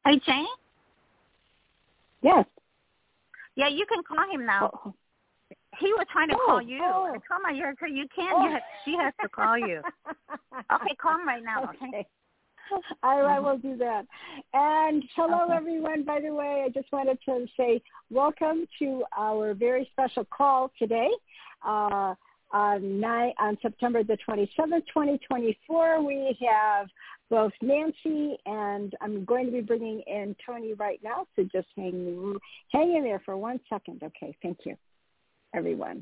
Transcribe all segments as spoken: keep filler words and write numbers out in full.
Hey, Jane? Yes. Yeah, you can call him now. Oh. He was trying to oh, call you. Oh. I told my you, you can't. Oh. You have, she has to call you. Okay, call him right now, okay? okay. I, I will do that. And hello, okay. everyone. By the way, I just wanted to say welcome to our very special call today. Uh, on, nine, on September the twenty-seventh, twenty twenty-four, we have both Nancy and I'm going to be bringing in Tony right now, so just hang, hang in there for one second. Okay, thank you, everyone.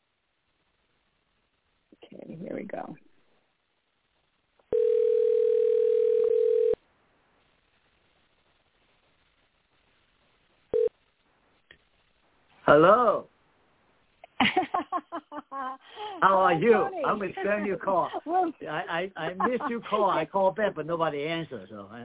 Okay, here we go. Hello. How are you? Tony. I'm expecting your call. well, I, I, I missed your call. I called back, but nobody answered. So I,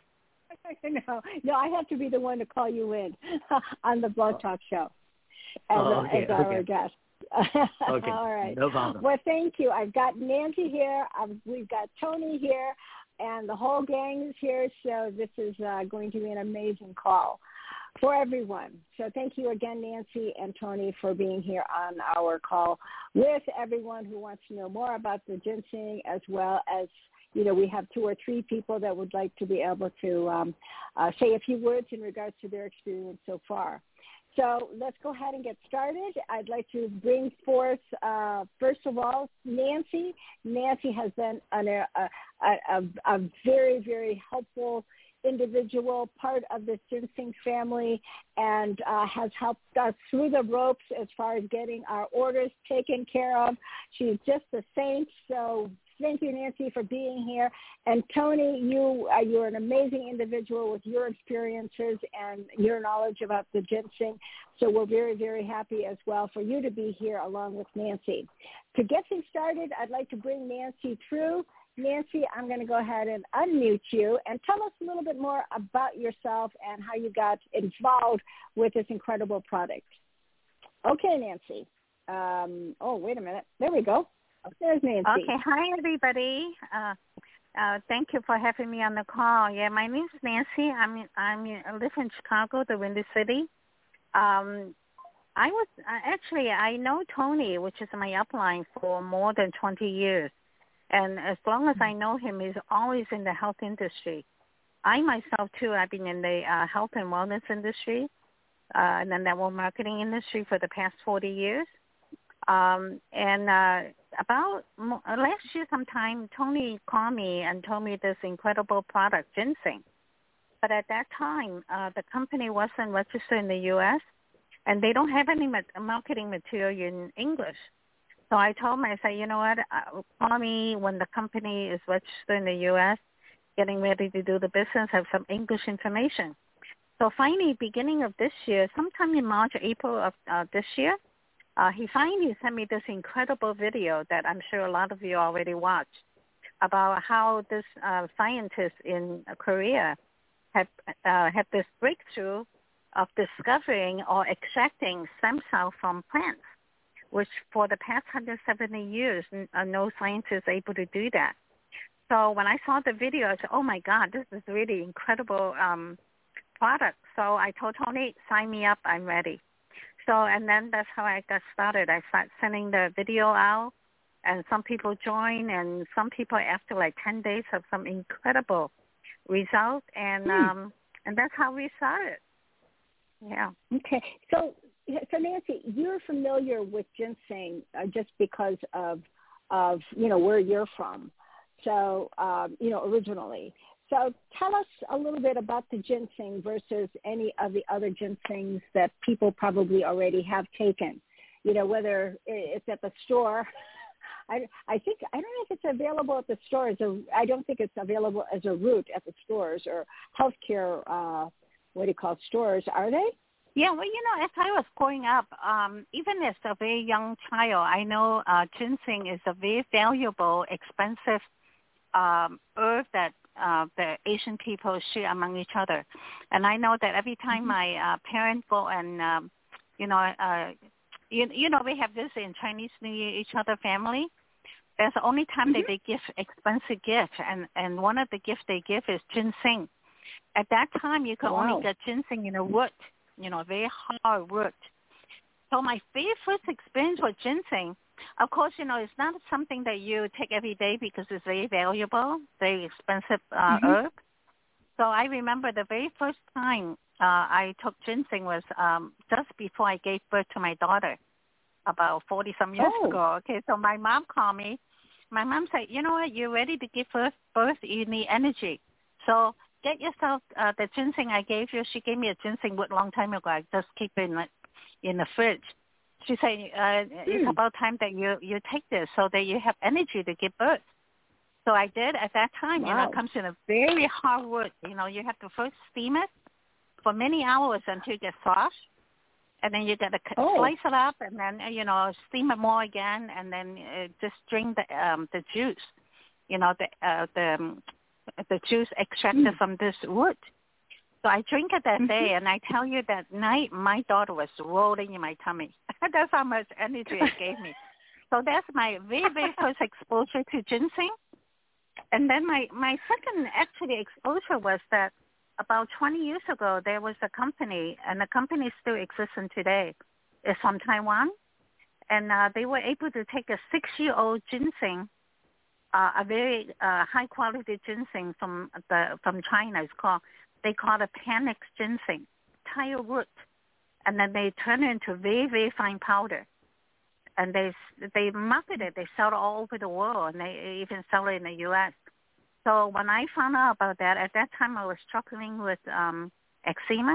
yeah. no, no, I have to be the one to call you in on the Blog Talk Show as, oh, okay, as our okay. guest. okay. All right. No problem. Well, thank you. I've got Nancy here. I've, we've got Tony here, and the whole gang is here. So this is uh, going to be an amazing call for everyone. So thank you again, Nancy and Tony, for being here on our call with everyone who wants to know more about the ginseng, as well as, you know, we have two or three people that would like to be able to um, uh, say a few words in regards to their experience so far. So let's go ahead and get started. I'd like to bring forth, uh, first of all, Nancy. Nancy has been an, a, a, a, a very, very helpful individual, part of the ginseng family, and uh, has helped us through the ropes as far as getting our orders taken care of. She's just a saint, so thank you, Nancy, for being here. And Tony, you, uh, you're an amazing individual with your experiences and your knowledge about the ginseng, so we're very, very happy as well for you to be here along with Nancy. To get things started, I'd like to bring Nancy through. Nancy, I'm going to go ahead and unmute you and tell us a little bit more about yourself and how you got involved with this incredible product. Okay, Nancy. Um, oh, wait a minute. There we go. There's Nancy. Okay. Hi, everybody. Uh, uh, thank you for having me on the call. Yeah, my name is Nancy. I'm in, I'm in, I live in Chicago, the Windy City. Um, I was uh, actually I know Tony, which is my upline, for more than twenty years. And as long as I know him, he's always in the health industry. I myself, too, I've been in the uh, health and wellness industry uh, and the network marketing industry for the past forty years. Um, and uh, about mo- last year sometime, Tony called me and told me this incredible product, ginseng. But at that time, uh, the company wasn't registered in the U S, and they don't have any ma- marketing material in English. So I told him, I said, you know what, uh, call me when the company is registered in the U S, getting ready to do the business, have some English information. So finally, beginning of this year, sometime in March, April of uh, this year, uh, he finally sent me this incredible video that I'm sure a lot of you already watched about how this uh, scientist in Korea had, uh, had this breakthrough of discovering or extracting stem cells from plants, which for the past one hundred seventy years, uh, no scientist is able to do that. So when I saw the video, I said, oh, my God, this is really incredible um, product. So I told Tony, sign me up. I'm ready. So, and then that's how I got started. I started sending the video out, and some people joined, and some people after like ten days have some incredible results, and hmm. um, and that's how we started. Yeah. Okay. So, so Nancy, you're familiar with ginseng uh, just because of, of, you know, where you're from. So, um, you know, originally. So tell us a little bit about the ginseng versus any of the other ginsengs that people probably already have taken. You know, whether it's at the store. I, I think, I don't know if it's available at the stores. Or I don't think it's available as a root at the stores or healthcare, uh, what do you call it, stores, are they? Yeah, well, you know, as I was growing up, um, even as a very young child, I know uh, ginseng is a very valuable, expensive um, herb that uh, the Asian people share among each other. And I know that every time mm-hmm. my uh, parents go and, um, you know, uh, you, you know, we have this in Chinese New Year, each other family. That's the only time mm-hmm. that they give expensive gifts. And, and one of the gifts they give is ginseng. At that time, you could Wow. only get ginseng in a root, you know, very hard root. So my very first experience with ginseng, of course, you know, it's not something that you take every day because it's very valuable, very expensive uh, mm-hmm. herb. So I remember the very first time uh, I took ginseng was um, just before I gave birth to my daughter, about forty-some years oh. ago. Okay, so my mom called me. My mom said, you know what, you're ready to give birth, birth you need energy. So get yourself uh, the ginseng I gave you. She gave me a ginseng wood a long time ago. I just keep it in the, in the fridge. She said, uh, hmm. it's about time that you, you take this so that you have energy to give birth. So I did at that time. Wow. You know, it comes in a very hard wood. You know, you have to first steam it for many hours until it gets soft. And then you got to oh. slice it up and then, you know, steam it more again and then uh, just drink the um, the juice, you know, the uh, the um, the juice extracted mm. from this wood. So I drink it that mm-hmm. day, and I tell you that night my daughter was rolling in my tummy. That's how much energy it gave me. So that's my very, very first exposure to ginseng. And then my, my second actually exposure was that about twenty years ago, there was a company, and the company still exists today. It's from Taiwan. And uh, they were able to take a six-year-old ginseng, uh, a very uh, high-quality ginseng from the from China. It's called, they call it Panax ginseng, entire root. And then they turn it into very, very fine powder. And they they market it. They sell it all over the world, and they even sell it in the U S So when I found out about that, at that time I was struggling with um, eczema.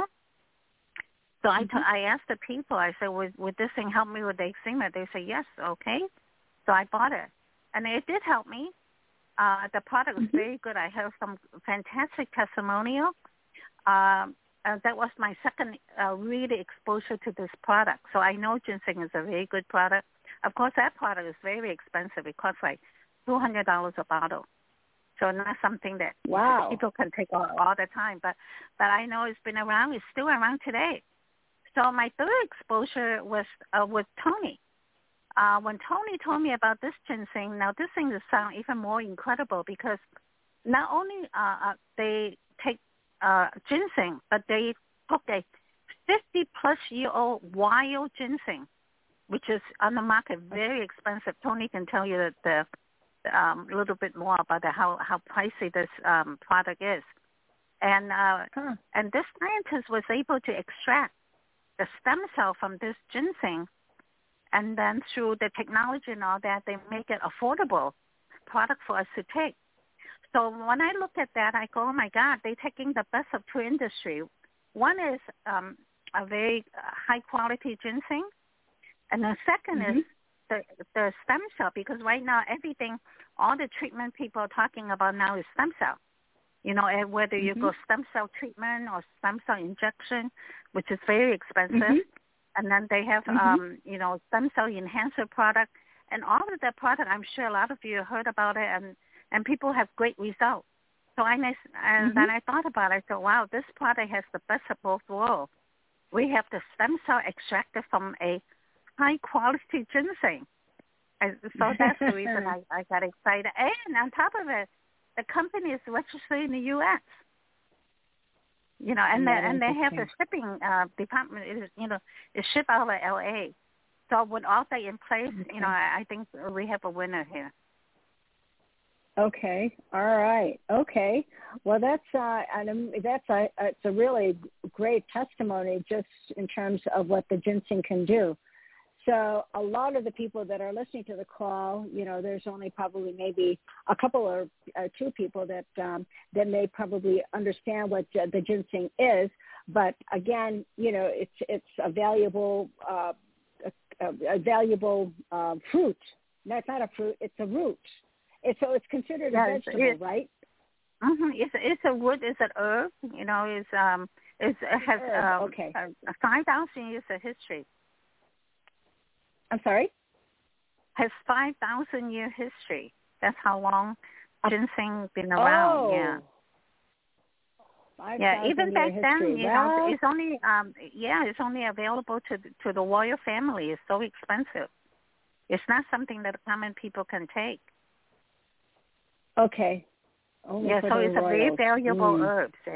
So I, t- I asked the people, I said, would, would this thing help me with the eczema? They said, yes, okay. So I bought it. And it did help me. Uh, the product was mm-hmm. very good. I have some fantastic testimonial. Um, uh, that was my second uh, really exposure to this product. So I know ginseng is a very good product. Of course, that product is very expensive. It costs like two hundred dollars a bottle. So not something that wow. people can take all, all the time. But, but I know it's been around. It's still around today. So my third exposure was uh, with Tony. Uh, when Tony told me about this ginseng, now this thing sounds even more incredible because not only uh, uh, they take uh, ginseng, but they took a fifty-plus-year-old wild ginseng, which is on the market, very expensive. Tony can tell you that the Um, a little bit more about the, how, how pricey this um, product is. And uh, huh. and this scientist was able to extract the stem cell from this ginseng, and then through the technology and all that, they make it affordable product for us to take. So when I look at that, I go, oh, my God, they're taking the best of two industry. One is um, a very high-quality ginseng, and the second mm-hmm. is The, the stem cell, because right now everything, all the treatment people are talking about now is stem cell. You know, whether you mm-hmm. go stem cell treatment or stem cell injection, which is very expensive, mm-hmm. and then they have, mm-hmm. um, you know, stem cell enhancer product, and all of that product, I'm sure a lot of you heard about it, and, and people have great results. So I, and mm-hmm. then I thought about it, I thought, wow, this product has the best of both worlds. We have the stem cell extracted from a high-quality ginseng. And so that's the reason I, I got excited. And on top of it, the company is registered in the U S You know, and the, and they have the shipping uh, department, is, you know, is shipped out of L A So with all that in place, okay. you know, I, I think we have a winner here. Okay. All right. Okay. Well, that's uh, and that's a it's a really great testimony just in terms of what the ginseng can do. So a lot of the people that are listening to the call, you know, there's only probably maybe a couple or uh, two people that um, that may probably understand what uh, the ginseng is. But again, you know, it's it's a valuable uh, a, a valuable uh, fruit. That's not a fruit; it's a root. It's, so it's considered yeah, a vegetable, it's, right? Mm-hmm. It's it's a wood. It's an herb. You know, it's um it's, it has um, okay. a, a five thousand years of history. I'm sorry? Has five thousand year history. That's how long ginseng been around. Oh. Yeah. five yeah, even back history. then, you well, know, it's only um yeah, it's only available to the, to the royal family. It's so expensive. It's not something that common people can take. Okay. Only yeah, for so the it's royals. a very valuable mm. herb. Yeah.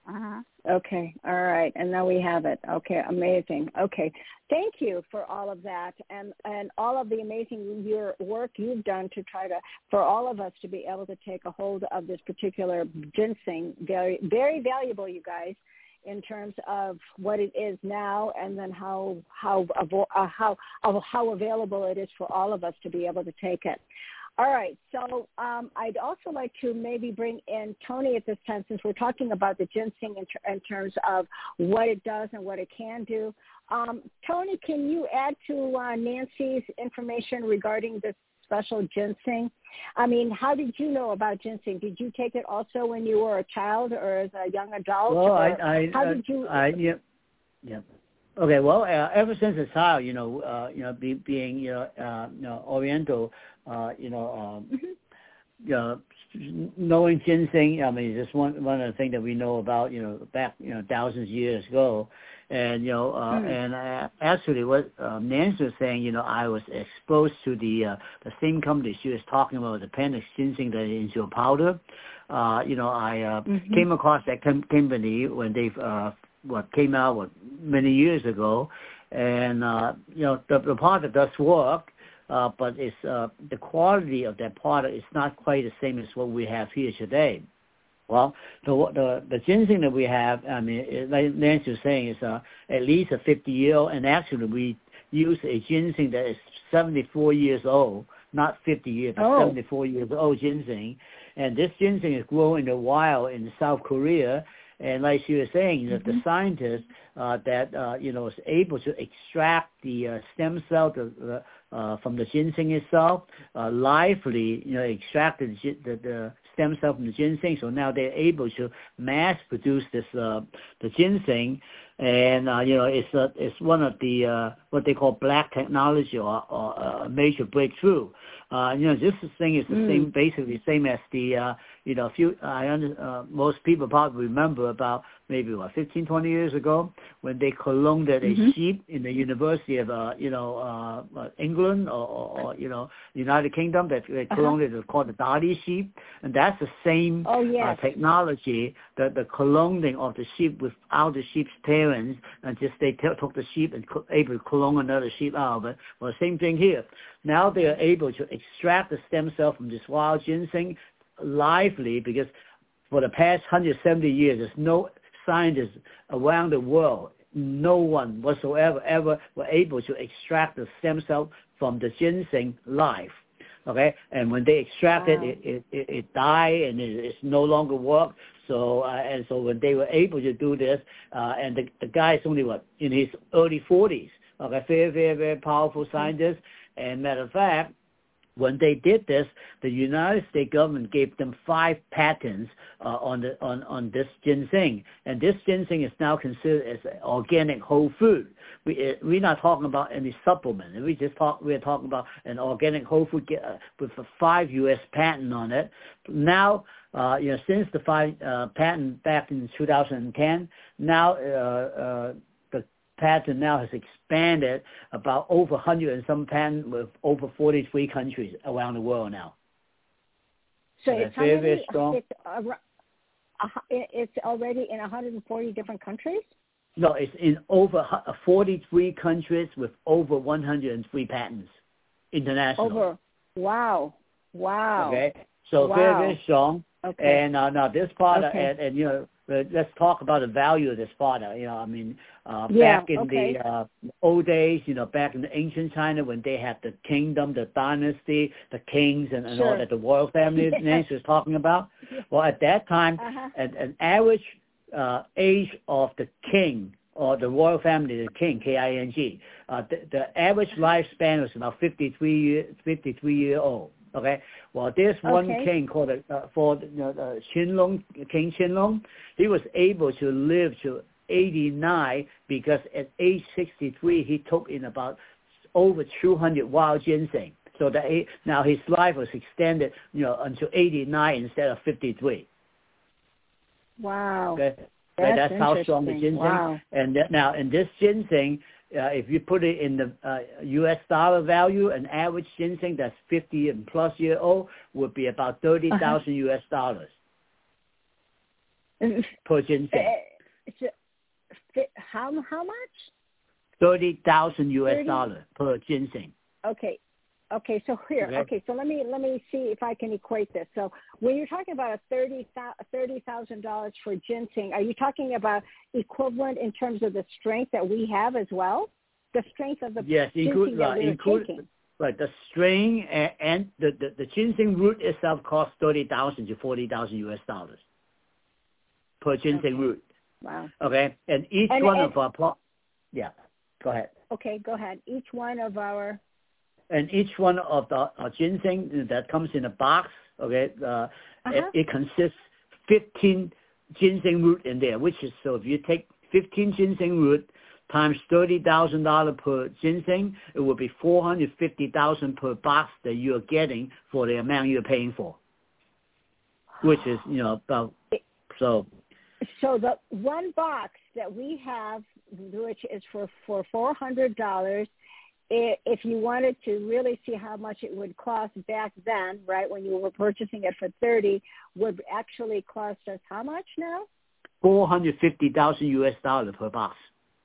Uh-huh. Okay. All right. And now we have it. Okay. Amazing. Okay. Thank you for all of that and, and all of the amazing your work you've done to try to, for all of us to be able to take a hold of this particular ginseng. Very, very valuable, you guys, in terms of what it is now and then how, how, uh, how, how available it is for all of us to be able to take it. All right, so um, I'd also like to maybe bring in Tony at this time, since we're talking about the ginseng in, ter- in terms of what it does and what it can do. Um, Tony, can you add to uh, Nancy's information regarding this special ginseng? I mean, how did you know about ginseng? Did you take it also when you were a child or as a young adult? Well, or I, I, how uh, did you? I, yeah, yeah. Okay, well, uh, ever since a child, you know, uh, you know, be, being, you know, uh, you know, Oriental, uh, you know, um, Mm-hmm. you know, knowing ginseng, I mean, it's just one one of the things that we know about, you know, back, you know, thousands of years ago, and you know, uh, mm. and uh, actually, what uh, Nancy was saying, you know, I was exposed to the uh, the same company she was talking about, the Panax ginseng that is into a powder. Uh, you know, I uh, mm-hmm. came across that com- company when they uh, what came out what, many years ago, and uh, you know, the, the product does work. Uh, but it's uh, the quality of that product is not quite the same as what we have here today. Well, the the, the ginseng that we have, I mean, it, like Nancy was saying, is uh, at least a fifty-year-old, and actually we use a ginseng that is seventy-four years old, not fifty years, but oh. seventy-four years old ginseng. And this ginseng is grown in the wild in South Korea. And like she was saying, that mm-hmm. the scientists uh, that uh, you know is able to extract the uh, stem cell to, uh, from the ginseng itself, uh, lively, you know, extract the, the, the stem cell from the ginseng. So now they're able to mass produce this uh, the ginseng, and uh, you know it's uh, it's one of the uh, what they call black technology or, or a major breakthrough. Uh, you know, this thing is the mm. same, basically same as the, uh, you know, few, I under, uh, most people probably remember about maybe, what, fifteen, twenty years ago when they cloned mm-hmm. a sheep in the University of, uh, you know, uh, England or, or, or, you know, United Kingdom that they cloned uh-huh. it, it's called the Dolly sheep. And that's the same oh, yes. uh, technology, the, the cloning of the sheep without the sheep's parents, and just they t- took the sheep and co- able to clone another sheep out of it. Well, same thing here. Now they are able to extract the stem cell from this wild ginseng lively, because for the past one hundred seventy years, there's no scientists around the world, no one whatsoever ever were able to extract the stem cell from the ginseng live. Okay, and when they extract wow. it, it, it, it died and it, it's no longer work. So uh, and so when they were able to do this, uh, and the, the guy is only what in his early forties. Okay, very very very powerful scientist. And matter of fact, when they did this, the United States government gave them five patents uh, on the on, on this ginseng, and this ginseng is now considered as an organic whole food. We uh, we're not talking about any supplement. We just talk we're talking about an organic whole food uh, with a five U S patent on it. Now, uh, you know, since the five uh, patent back in two thousand ten, now. Uh, uh, patent now has expanded about over one hundred and some patents with over forty-three countries around the world now. So, so it's, very, already, very strong. It's, uh, it's already in one hundred forty different countries? No, it's in over forty-three countries with over one hundred three patents international. Over, wow, wow. Okay, so wow. very, very strong. Okay. And uh, now this product, okay. and, and you know, let's talk about the value of this product. You know, I mean, uh, yeah, back in okay. the uh, old days, you know, back in the ancient China when they had the kingdom, the dynasty, the kings, and, and sure. all that, the royal family yeah. Nancy was talking about. Well, at that time, uh-huh. an, an average uh, age of the king or the royal family, the king, K I N G, uh, the, the average lifespan was about fifty-three year, fifty-three year old. Okay. Well, there's one okay. king called uh, for you know, uh, Qianlong, King Qianlong. He was able to live to eighty-nine because at age sixty-three he took in about over two hundred wild ginseng. So that he, now his life was extended, you know, until eighty-nine instead of fifty-three. Wow. Okay. That's, that's how strong the ginseng. Wow. And that, now in this ginseng. Uh, if you put it in the uh, U S dollar value, an average ginseng that's fifty and plus year old would be about thirty thousand uh-huh. U S dollars. per ginseng. It's a, how how much? Thirty thousand U S dollars per ginseng. Okay. Okay, so here, okay. okay, so let me let me see if I can equate this. So when you're talking about a thirty thousand dollars for ginseng, are you talking about equivalent in terms of the strength that we have as well? The strength of the yes, include, ginseng that right, we're include, taking. Right, the strain and, and the, the, the ginseng root itself costs thirty thousand to forty thousand U S dollars per ginseng okay. root. Wow. Okay, and each and, one and, of our, yeah, go ahead. Okay, go ahead. Each one of our And each one of the uh, ginseng that comes in a box, okay, uh, uh-huh. it, it consists fifteen ginseng root in there, which is, so if you take fifteen ginseng root times thirty thousand dollars per ginseng, it will be four hundred fifty thousand dollars per box that you're getting for the amount you're paying for, which is, you know, about, so. So the one box that we have, which is for, for four hundred dollars, if you wanted to really see how much it would cost back then, right, when you were purchasing it for thirty, would actually cost us how much now? four hundred fifty thousand U S dollars per box.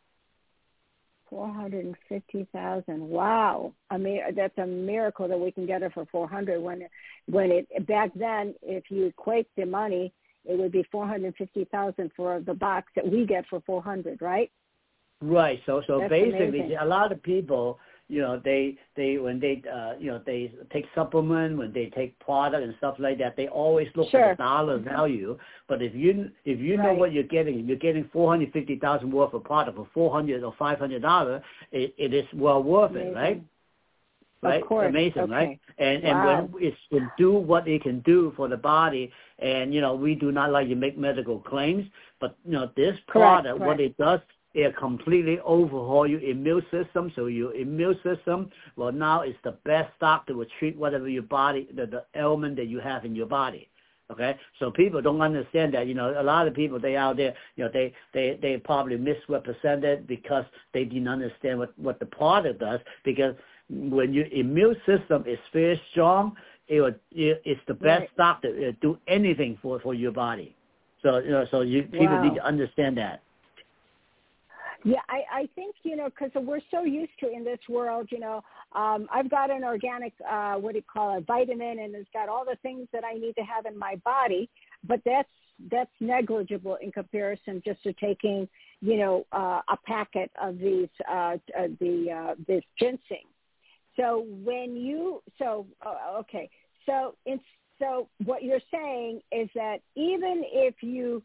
four hundred fifty thousand. Wow. I mean, that's a miracle that we can get it for four hundred when when it back then, if you equate the money, it would be four hundred fifty thousand for the box that we get for four hundred, right? Right. So so That's basically, amazing. a lot of people, you know, they they when they uh, you know they take supplement, when they take product and stuff like that, they always look sure. at the dollar value. But if you if you right. know what you're getting, you're getting four hundred fifty thousand worth of product for four hundred or five hundred dollars. It, it is well worth amazing. it, right? Right, of course. amazing, okay. right? And wow. and when it can do what it can do for the body, and you know we do not like to make medical claims, but you know this product, correct, what correct. it does, it completely overhaul your immune system. So your immune system, well, now is the best doctor will treat whatever your body, the, the ailment that you have in your body. Okay, so people don't understand that. You know, a lot of people they out there, you know, they they they probably misrepresented because they didn't understand what what the product does. Because when your immune system is very strong, it will, it, it's the best right. doctor to do anything for for your body. So you know, so you people wow. need to understand that. Yeah, I, I think, you know, because we're so used to in this world, you know, um, I've got an organic, uh, what do you call it, vitamin, and it's got all the things that I need to have in my body, but that's that's negligible in comparison just to taking, you know, uh, a packet of these, uh, uh, the uh, this ginseng. So when you, so, uh, okay, so it's, so what you're saying is that even if you,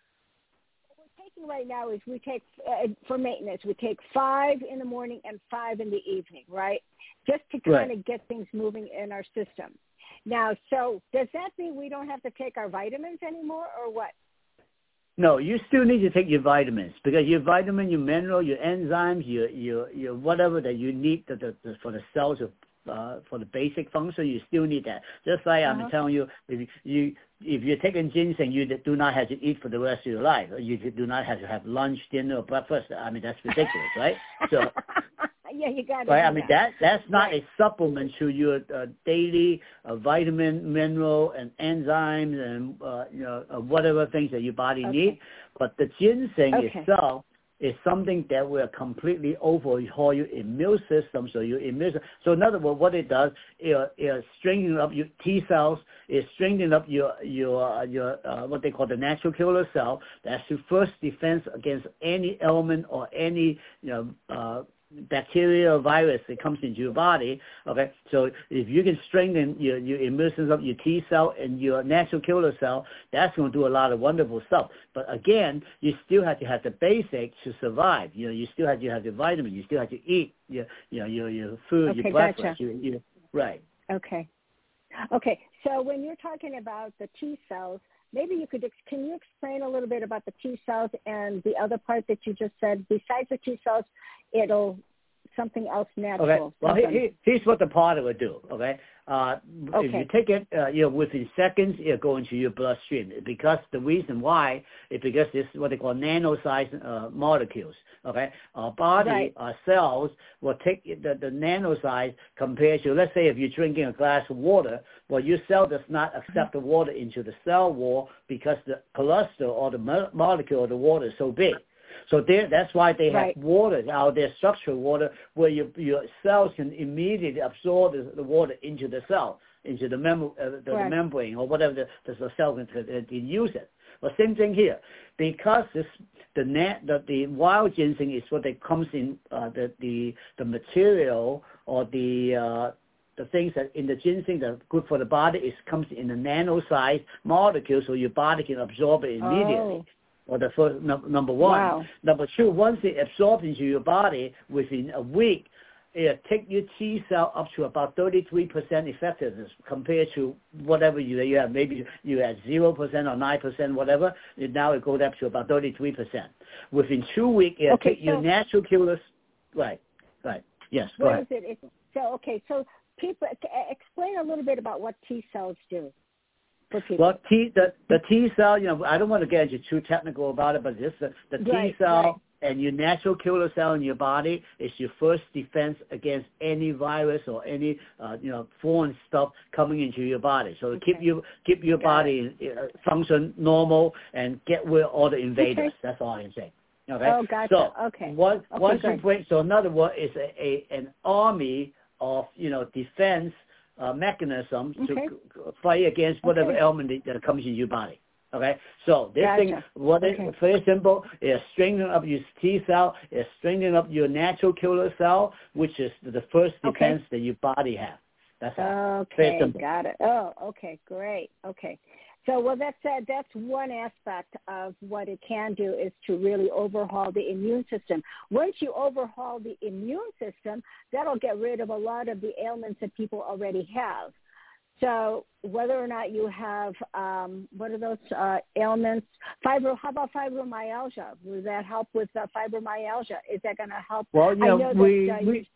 taking right now is we take uh, for maintenance we take five in the morning and five in the evening, right, just to kind right. of get things moving in our system. Now, so does that mean we don't have to take our vitamins anymore, or what? No, you still need to take your vitamins, because your vitamin, your mineral, your enzymes, your your your whatever that you need to, to, to, for the cells of uh, for the basic function, you still need that. Just like uh-huh. I'm telling you, if you if you're taking ginseng, you do not have to eat for the rest of your life. You do not have to have lunch, dinner, or breakfast. I mean, that's ridiculous, right? So, yeah, you got it. right? I mean, that that's not right. a supplement to your uh, daily uh, vitamin, mineral, and enzymes, and uh, you know uh, whatever things that your body okay. needs. But the ginseng okay. itself is something that will completely overhaul your immune system. So your immune, so in other words, what it does, it, it strengthens up your T cells. It strengthens up your your uh, your uh, what they call the natural killer cell. That's the first defense against any ailment or any you know uh, bacteria or virus that comes into your body. Okay, so if you can strengthen your your immune system, your T cell and your natural killer cell, that's going to do a lot of wonderful stuff. But again, you still have to have the basics to survive. You know, you still have to have the vitamin. You still have to eat your you know your your food, okay, your breakfast. Gotcha. You, you, right. Okay. Okay. So when you're talking about the T cells, maybe you could, can you explain a little bit about the T cells and the other part that you just said? Besides the T cells, it'll something else natural? Okay. Well, he, he, here's what the powder will do. Okay. Uh, okay. If you take it, uh, you know, within seconds, it'll go into your bloodstream. Because the reason why is because this is what they call nano-sized uh, molecules. Okay. Our body, right. our cells will take the, the nano size compared to, let's say, if you're drinking a glass of water, well, your cell does not accept the water into the cell wall because the cholesterol or the mo- molecule of the water is so big. So that's why they have right. water out there, structured water, where your your cells can immediately absorb the, the water into the cell, into the, mem- uh, the, the membrane or whatever the, the cell can, can use it. But same thing here, because this, the, net, the the wild ginseng is what they comes in uh, the the the material or the uh, the things that in the ginseng that are good for the body is comes in a nano-sized molecule, so your body can absorb it immediately. Oh. Or the first num- number one. Wow. Number two, once it absorbs into your body within a week, it take your T cell up to about thirty-three percent effectiveness compared to whatever you, you have. Maybe you had zero percent or nine percent, whatever. And now it goes up to about thirty-three percent. Within two weeks, it okay, take so, your natural killers. Right, right. Yes, go what ahead. Is it? It's, so, okay, so people, explain a little bit about what T cells do. Well, T, the, the T cell, you know, I don't want to get into too technical about it, but just the, the right, T cell right. and your natural killer cell in your body is your first defense against any virus or any, uh, you know, foreign stuff coming into your body. So okay. keep you keep your Got body uh, function normal and get rid of all the invaders. Okay. That's all I'm saying. Okay. Oh, gotcha. So okay. Once, okay, once good. you bring, so another word is a, a an army of, you know, defense Uh, mechanism okay. to fight against whatever okay. ailment that comes in your body. Okay, so this gotcha. thing, what okay. is very simple, is strengthening up your T cell, is strengthening up your natural killer cell, which is the first defense okay. that your body has. That's all. Okay, got it. Oh, okay, great. Okay. So, well, that's uh, that's one aspect of what it can do is to really overhaul the immune system. Once you overhaul the immune system, that'll get rid of a lot of the ailments that people already have. So whether or not you have, um, what are those uh, ailments? Fibro. How about fibromyalgia? Will that help with uh, fibromyalgia? Is that going to help? Well, you know, I know we, that, uh, we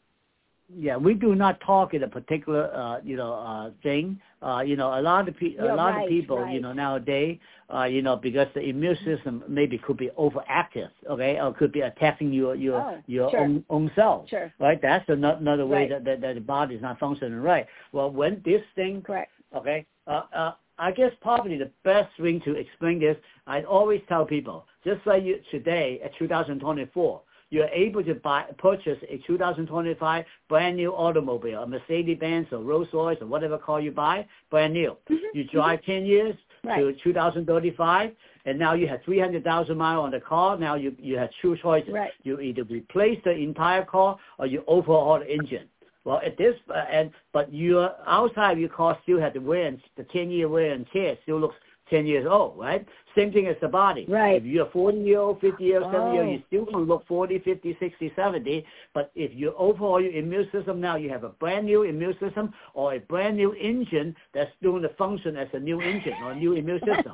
yeah, we do not talk in a particular, uh, you know, uh, thing. Uh, you know, a lot of pe- yeah, a lot right, of people, right. you know, nowadays, uh, you know, because the immune system maybe could be overactive, okay, or could be attacking your your oh, your sure. own own cells, sure. right? That's another, another way right. that, that that the body is not functioning right. Well, when this thing, correct, okay, uh, uh, I guess probably the best thing to explain this, I always tell people, just like you today at two thousand twenty-four. You're able to buy, purchase a two thousand twenty-five brand new automobile, a Mercedes-Benz or Rolls-Royce or whatever car you buy, brand new. Mm-hmm. You drive ten years right. to two thousand thirty-five, and now you have three hundred thousand miles on the car. Now you you have two choices. Right. You either replace the entire car or you overhaul the engine. Well, at this, uh, and but your outside of your car still has the wear and the ten-year wear and tear still looks ten years old, right? Same thing as the body. Right. If you're forty-year-old, fifty-year-old, seventy-year-old, oh. you still going to look forty, fifty, sixty, seventy. But if you overhaul your immune system now, you have a brand new immune system or a brand new engine that's doing the function as a new engine or a new immune system.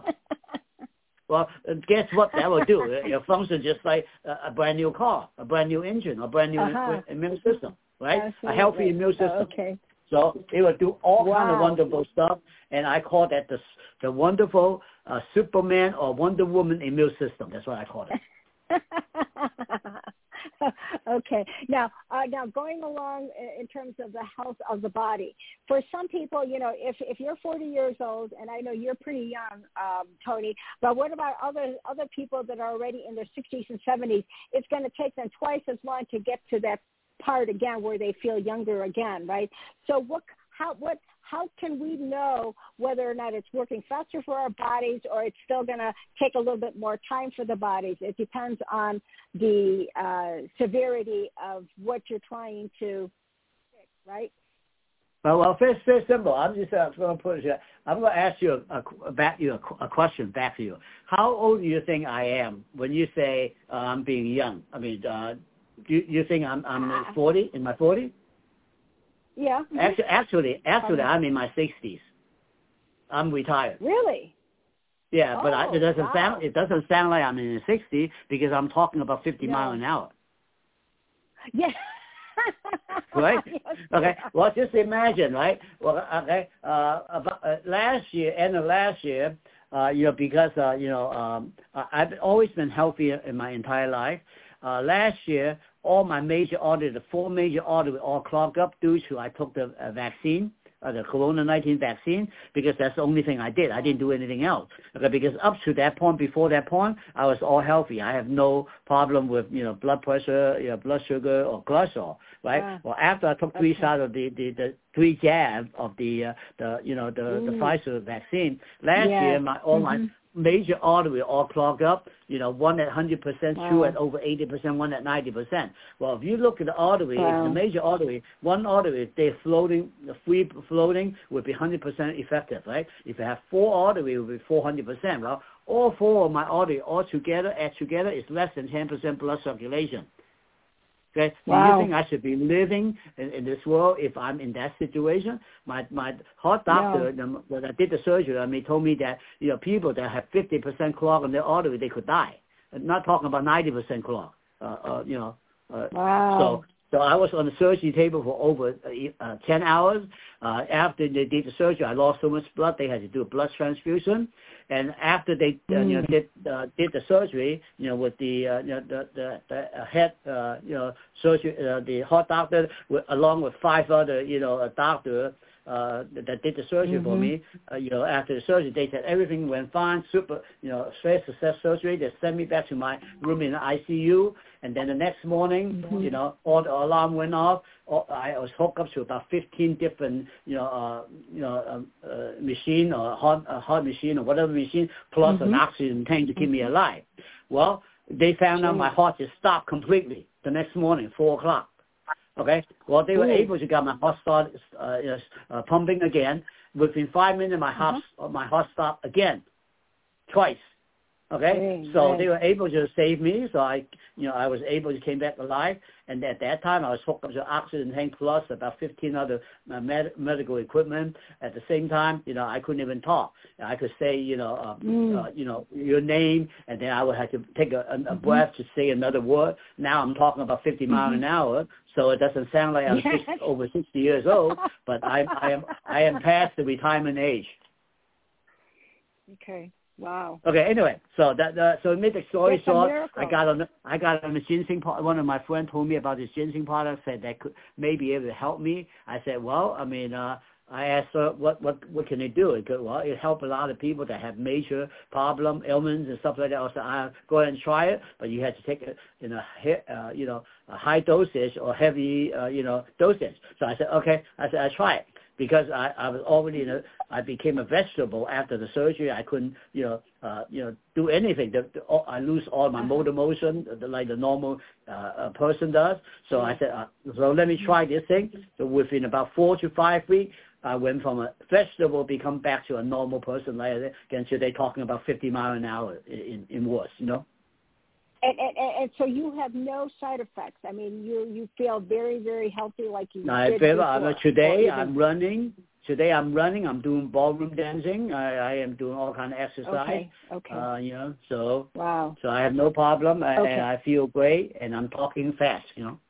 Well, guess what that will do? It'll function just like a, a brand new car, a brand new engine, a brand new uh-huh. immune system, right? Absolutely. A healthy immune system. Oh, okay. So it will do all wow. kind of wonderful stuff, and I call that the the wonderful uh, Superman or Wonder Woman immune system. That's what I call it. Okay. Now, uh, now going along in terms of the health of the body, for some people, you know, if if you're forty years old, and I know you're pretty young, um, Tony, but what about other other people that are already in their sixties and seventies? It's going to take them twice as long to get to that part again where they feel younger again, right? So what, how, what, how can we know whether or not it's working faster for our bodies or it's still going to take a little bit more time for the bodies? It depends on the uh, severity of what you're trying to fix, right? Well, well, very, very simple. I'm just uh, going to put it here. I'm going to ask you a, a, back, you a, a question back to you. How old do you think I am when you say uh, I'm being young? I mean, uh, do you, you think I'm I'm forty? In my forties? Yeah. Mm-hmm. Actually, actually, actually, I'm in my sixties. I'm retired. Really? Yeah, oh, but I, it doesn't wow. sound it doesn't sound like I'm in the sixties because I'm talking about fifty no. miles an hour. Yeah. Right? Yes, Okay. Well, just imagine, right? Well, okay. Uh, about, uh, last year, end of last year, uh, you know, because uh, you know, um, I've always been healthy in my entire life. Uh, last year, all my major arteries, the four major arteries, all clogged up due to I took the uh, vaccine. Uh, the corona nineteen vaccine, because that's the only thing I did. I didn't do anything else. Okay, because up to that point, before that point, I was all healthy. I have no problem with, you know, blood pressure, you know, blood sugar or cholesterol, right? Uh, well, after I took three okay. shots of the, the, the three jabs of the, uh, the you know, the, mm. the Pfizer vaccine, last yes. year, my all mm-hmm. my major artery all clogged up, you know, one at one hundred percent, wow. two at over eighty percent, one at ninety percent. Well, if you look at the artery, wow. the major artery, one artery, they're floating, free floating would be one hundred percent effective, right? If you have four arteries, it would be four hundred percent. Well, all four of my arteries all together, add together, is less than ten percent blood circulation. Okay, wow. Do you think I should be living in, in this world if I'm in that situation? My my heart doctor, yeah. the, when I did the surgery, I mean, told me that, you know, people that have fifty percent clog in their artery, they could die. I'm not talking about ninety percent clog. Uh, uh, you know, uh, wow. So so I was on the surgery table for over uh, ten hours. Uh, after they did the surgery, I lost so much blood, they had to do a blood transfusion. And after they uh, mm. you know did uh, did the surgery, you know, with the uh, you know the the, the head uh, you know surgery, uh, the heart doctor, with, along with five other you know a doctor uh, that, that did the surgery mm-hmm. for me, uh, you know, after the surgery, they said everything went fine, super, you know, very success surgery. They sent me back to my room in the I C U, and then the next morning, mm-hmm. you know, all the alarm went off. All, I was hooked up to about fifteen different, you know, uh, you know, um, uh, machine or heart, uh, heart machine or whatever machine, plus mm-hmm. an oxygen tank to keep mm-hmm. me alive. Well, they found Jeez. out my heart just stopped completely the next morning, four o'clock. Okay. Well, they were Ooh. able to get my heart started uh, you know, uh, pumping again. Within five minutes, my heart uh-huh. my heart stopped again, twice. Okay. Dang, so dang. They were able to save me. So I, you know, I was able to came back alive. And at that time, I was hooked up to oxygen tank plus about fifteen other uh, med- medical equipment. At the same time, you know, I couldn't even talk. I could say, you know, uh, mm. uh, you know, your name, and then I would have to take a, a, a mm-hmm. breath to say another word. Now I'm talking about fifty miles mm-hmm. an hour, so it doesn't sound like I'm yes. six, over sixty years old. But I, I am, I am past the retirement age. Okay. Wow. Okay. Anyway, so that uh, so to make the story short, I got on the, I got on the ginseng product. One of my friends told me about this ginseng product. Said that could may be able to help me. I said, well, I mean, uh, I asked her what what what can it do? It could, well, it helped a lot of people that have major problem ailments and stuff like that. I said, I go ahead and try it, but you had to take it in a uh, you know a high dosage or heavy uh, you know dosage. So I said, okay. I said, I try it. Because I, I was already in a, I became a vegetable after the surgery. I couldn't, you know, uh, you know, do anything. The, the, I lose all my motor motion, the, like the normal uh, person does. So I said, uh, so let me try this thing. So within about four to five weeks, I went from a vegetable become back to a normal person. Like again, so they're talking about fifty miles an hour in, in worse, you know. And, and, and so you have no side effects. I mean, you you feel very, very healthy like you no, did I feel, before. I'm, today I'm running. Today I'm running. I'm doing ballroom dancing. I, I am doing all kind of exercise. Okay. Okay. Uh, you know, so wow. So I have no problem, okay. and I feel great, and I'm talking fast. You know.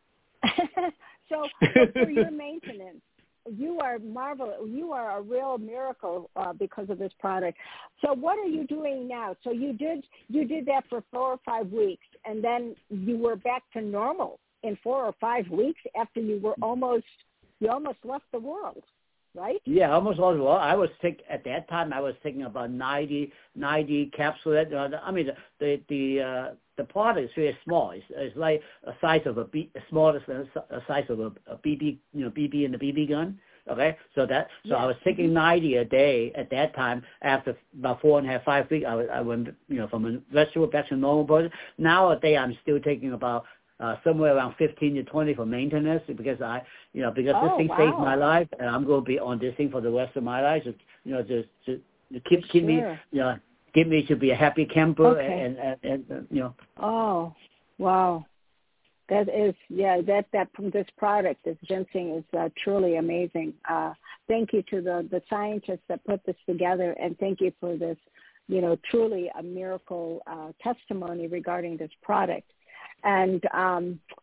so, so for your maintenance, you are marvelous. You are a real miracle uh, because of this product. So what are you doing now? So you did you did that for four or five weeks, and then you were back to normal in four or five weeks after you were almost you almost left the world, right? Yeah, almost all the world. I was take at that time. I was taking about ninety, ninety capsules. I mean, the the the, uh, the product is very small. It's, it's like a size of a B, smallest size of a, a B B, you know, B B in the B B gun. Okay, so that so yeah. I was taking ninety a day at that time. After about four and a half, five weeks, I, I went, you know, from a vegetable back to normal person. Nowadays, I'm still taking about uh, somewhere around fifteen to twenty for maintenance because I, you know, because oh, this thing wow. saved my life, and I'm going to be on this thing for the rest of my life. So, you know, just to, to keep keep sure. me, you know, get me to be a happy camper, okay. and, and, and, and you know. Oh, wow. That is, yeah, that, that from this product, this ginseng is uh, truly amazing. Uh, thank you to the, the scientists that put this together, and thank you for this, you know, truly a miracle uh, testimony regarding this product. And um,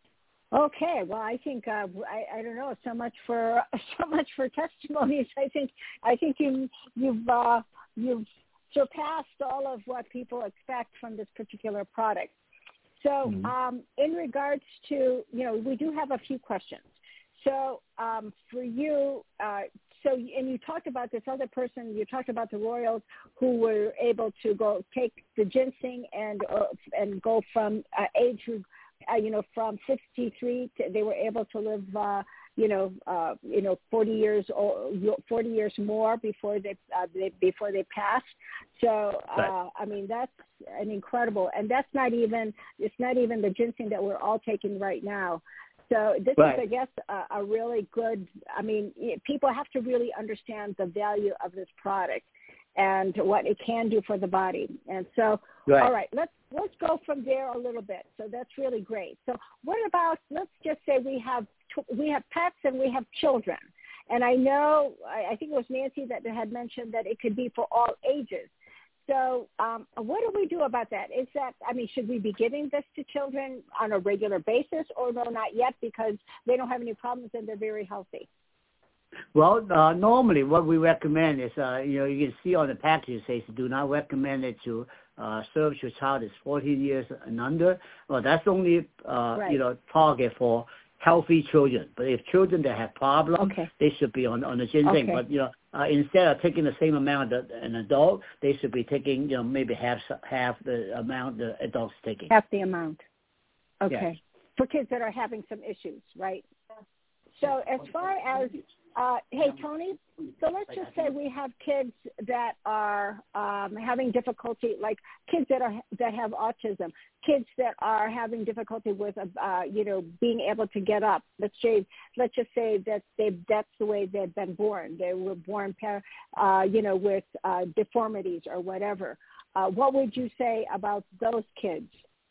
Okay, well, I think uh, I, I don't know so much for so much for testimonies. I think I think you you've uh, you've surpassed all of what people expect from this particular product. So, mm-hmm. um, in regards to, you know, we do have a few questions. So, um, for you, uh, so and you talked about this other person. You talked about the royals who were able to go take the ginseng and uh, and go from uh, age who. Uh, you know, from sixty-three, to, they were able to live, uh, you know, uh, you know, forty years or forty years more before they, uh, they before they passed. So, uh, right. I mean, that's an incredible, and that's not even it's not even the ginseng that we're all taking right now. So this right. is, I guess, a, a really good. I mean, people have to really understand the value of this product and what it can do for the body. And so, right. all right, let's let's go from there a little bit. So that's really great. So what about, let's just say we have we have pets and we have children. And I know, I, I think it was Nancy that had mentioned that it could be for all ages. So um, what do we do about that? Is that, I mean, should we be giving this to children on a regular basis, or no, not yet, because they don't have any problems and they're very healthy? Well, uh, normally what we recommend is, uh, you know, you can see on the package it says do not recommend it to uh, serve your child is fourteen years and under. Well, that's only, uh, right. you know, target for healthy children. But if children that have problems, okay. they should be on, on the ginseng. Okay. But, you know, uh, instead of taking the same amount that an adult, they should be taking, you know, maybe half half the amount the adults taking. Half the amount. Okay. Yes. For kids that are having some issues, right? So as far as, uh, hey, Tony, so let's just say we have kids that are um, having difficulty, like kids that are that have autism, kids that are having difficulty with, uh, you know, being able to get up. Let's say, let's just say that they that's the way they've been born. They were born, uh, you know, with uh, deformities or whatever. Uh, what would you say about those kids?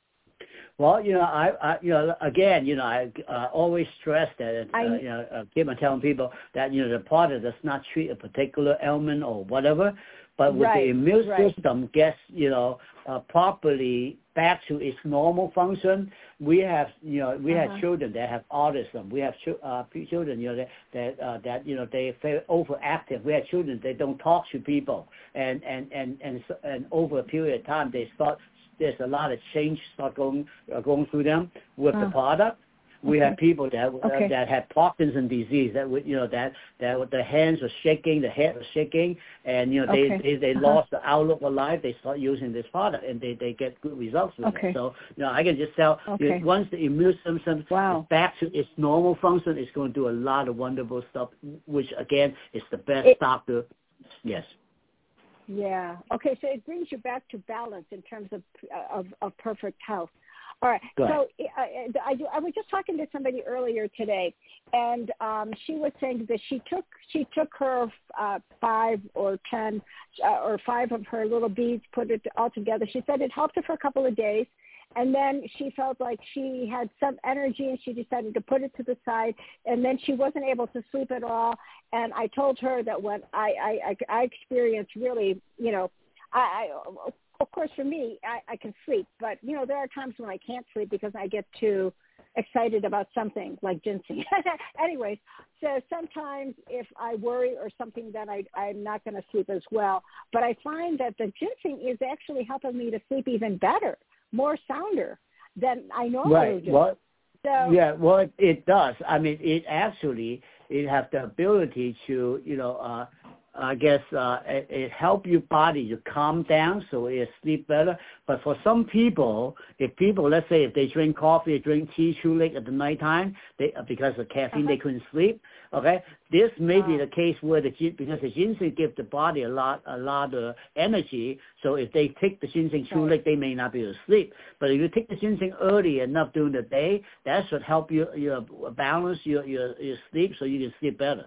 Well, you know, I, I, you know, again, you know, I uh, always stress that, uh, I, you know, uh, keep on telling people that, you know, the product does not treat a particular ailment or whatever, but with right, the immune right. system gets, you know, uh, properly back to its normal function. We have, you know, we uh-huh. have children that have autism. We have ch- uh, children, you know, that that, uh, that you know they feel overactive. We have children that don't talk to people, and and and and, and over a period of time they start. There's a lot of change start going uh, going through them with oh. the product. We okay. have people that okay. uh, that have Parkinson's disease that you know that that the hands are shaking, the head was shaking, and you know they okay. they, they uh-huh. lost the outlook of life. They start using this product and they, they get good results with okay. it. So you know I can just tell okay. you know, once the immune system wow. is back to its normal function, it's going to do a lot of wonderful stuff. Which again is the best it, doctor. Yes. Yeah. Okay. So it brings you back to balance in terms of of, of perfect health. All right. So uh, I, I was just talking to somebody earlier today, and um, she was saying that she took she took her uh, five or ten uh, or five of her little beads, put it all together. She said it helped her for a couple of days. And then she felt like she had some energy, and she decided to put it to the side. And then she wasn't able to sleep at all. And I told her that when I I, I experienced really, you know, I, I of course for me I, I can sleep, but you know there are times when I can't sleep because I get too excited about something like ginseng. Anyways, so sometimes if I worry or something, then I, I'm not going to sleep as well. But I find that the ginseng is actually helping me to sleep even better, more sounder than I normally right. do. Well, so, yeah, well, it, it does. I mean, it actually, it has the ability to, you know, uh, I guess uh, it, it helps your body to calm down so it sleep better. But for some people, if people, let's say if they drink coffee or drink tea too late at the nighttime, they, because of caffeine, uh-huh. they couldn't sleep. Okay, this may wow. be the case where the because the ginseng gives the body a lot a lot of energy. So if they take the ginseng too right. late, they may not be able to sleep. But if you take the ginseng early enough during the day, that should help you your balance your your, your sleep so you can sleep better.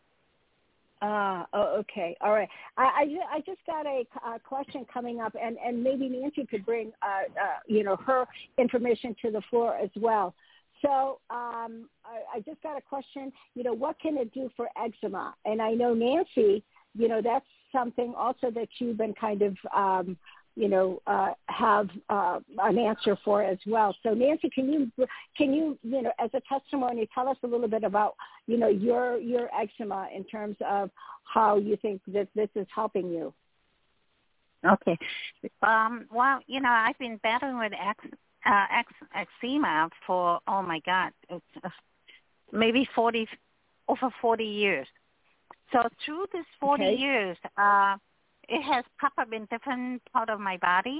Ah, oh, okay. All right. I, I, I just got a, a question coming up, and, and maybe Nancy could bring, uh, uh, you know, her information to the floor as well. So um, I, I just got a question, you know, what can it do for eczema? And I know, Nancy, you know, that's something also that you've been kind of um, you know, uh, have uh, an answer for as well. So Nancy, can you, can you, you know, as a testimony, tell us a little bit about, you know, your, your eczema in terms of how you think that this is helping you? Okay. Um, well, you know, I've been battling with ex, uh, ex, eczema for, oh my God, it's uh, maybe forty, over forty years. So through this forty okay. years, uh, it has popped up in different part of my body.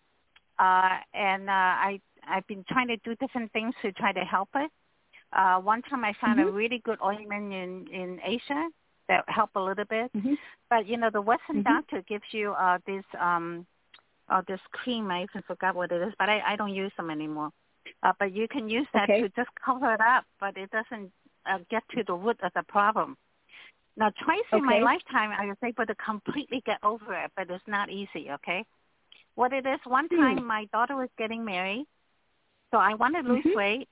Uh, and uh, I, I've been trying to do different things to try to help it. Uh, one time I found mm-hmm. a really good ointment in, in Asia that helped a little bit. Mm-hmm. But, you know, the Western mm-hmm. doctor gives you uh, this um, uh, this cream. I even forgot what it is, but I, I don't use them anymore. Uh, but you can use that okay. to just cover it up, but it doesn't uh, get to the root of the problem. Now, twice okay. in my lifetime, I was able to completely get over it, but it's not easy, okay? What it is, one time mm. my daughter was getting married, so I wanted to lose mm-hmm. weight.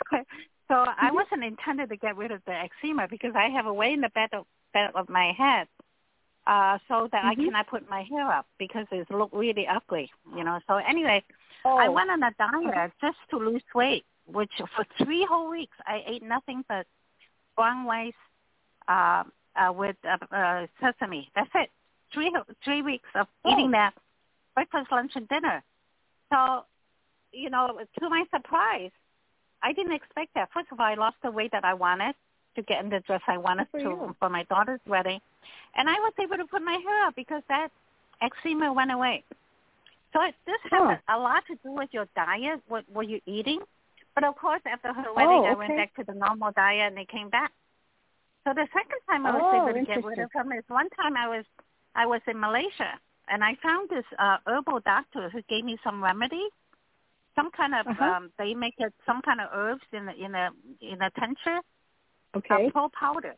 So mm-hmm. I wasn't intended to get rid of the eczema because I have a way in the back of, back of my head uh, so that mm-hmm. I cannot put my hair up because it looked really ugly, you know. So anyway, oh. I went on a diet just to lose weight, which for three whole weeks I ate nothing but brown rice, uh, Uh, with uh, uh, sesame. That's it. Three three weeks of oh. eating that breakfast, lunch, and dinner. So, you know, to my surprise, I didn't expect that. First of all, I lost the weight that I wanted to get in the dress I wanted for, to, for my daughter's wedding. And I was able to put my hair up because that eczema went away. So it, this has oh. a, a lot to do with your diet, what, what you're eating. But, of course, after her wedding, oh, okay. I went back to the normal diet, and it came back. So the second time I was oh, able to get rid of them is one time I was I was in Malaysia, and I found this uh, herbal doctor who gave me some remedy, some kind of uh-huh. um, they make it some kind of herbs in a, in a in a tincture, okay, a pearl powder,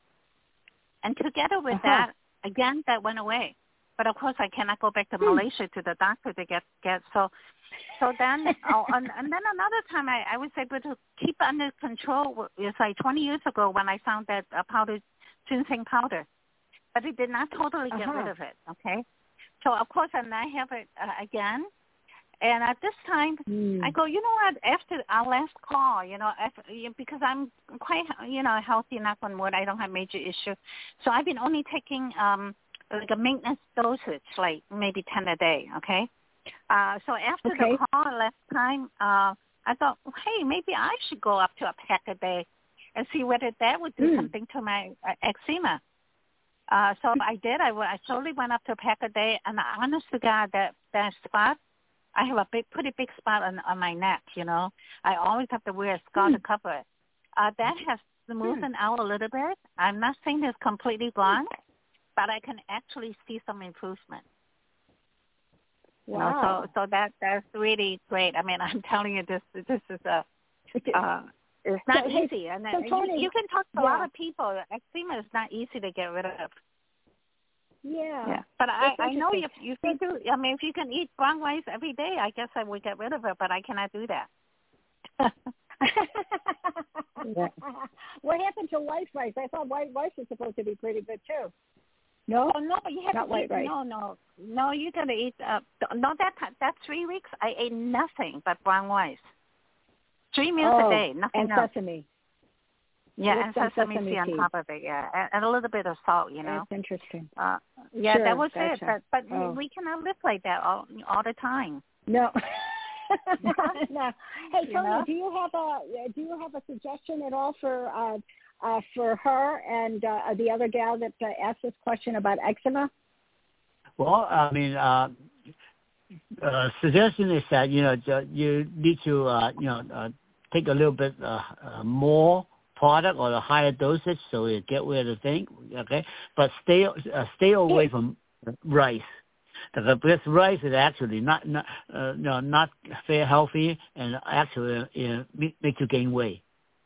and together with uh-huh. that, again that went away. But of course, I cannot go back to hmm. Malaysia to the doctor to get get so. So then, oh, and, and then another time I, I was able to keep under control. It's like twenty years ago when I found that uh, powder, ginseng powder, but it did not totally get uh-huh. rid of it. Okay, so of course, and I have it uh, again, and at this time mm. I go, you know what? After our last call, you know, after, because I'm quite, you know, healthy, knock on wood, I don't have major issue, so I've been only taking um like a maintenance dosage, like maybe ten a day. Okay. Uh, so after okay. the call last time, uh, I thought, well, hey, maybe I should go up to a pack a day and see whether that would do mm. something to my uh, eczema. Uh, so I did. I, I slowly went up to a pack a day, and honest to God, that, that spot, I have a big, pretty big spot on, on my neck, you know. I always have to wear a scarf mm. to cover it. Uh, that has moved mm. out a little bit. I'm not saying it's completely gone, but I can actually see some improvement. Wow. You know, so so that that's really great. I mean, I'm telling you, this this is a uh, it's not so, easy, and so Tony, you, you can talk to yeah. a lot of people. Eczema is not easy to get rid of. Yeah. Yeah. But I I know if you can do. I mean, if you can eat brown rice every day, I guess I would get rid of it. But I cannot do that. yeah. What happened to white rice? I thought white rice is supposed to be pretty good too. No, oh, no, you have not to white eat. Rice. No, no, no. You gotta eat. Uh, no, that that three weeks I ate nothing but brown rice. Three meals oh, a day, nothing and else. sesame. Yeah, and sesame, sesame seed on top of it. Yeah, and, and a little bit of salt. You know. That's interesting. Uh, yeah, sure, that was gotcha. it. But but oh. we cannot live like that all all the time. No. no. Hey, Tony, you know? do you have a do you have a suggestion at all for uh, uh, for her and uh, the other gal that uh, asked this question about eczema? Well, I mean, uh, uh, suggestion is that you know you need to uh, you know uh, take a little bit uh, uh, more product or a higher dosage so you get rid of the thing. Okay, but stay uh, stay away from rice. Because rice is actually not not uh, no, not very healthy and actually uh, make you gain weight.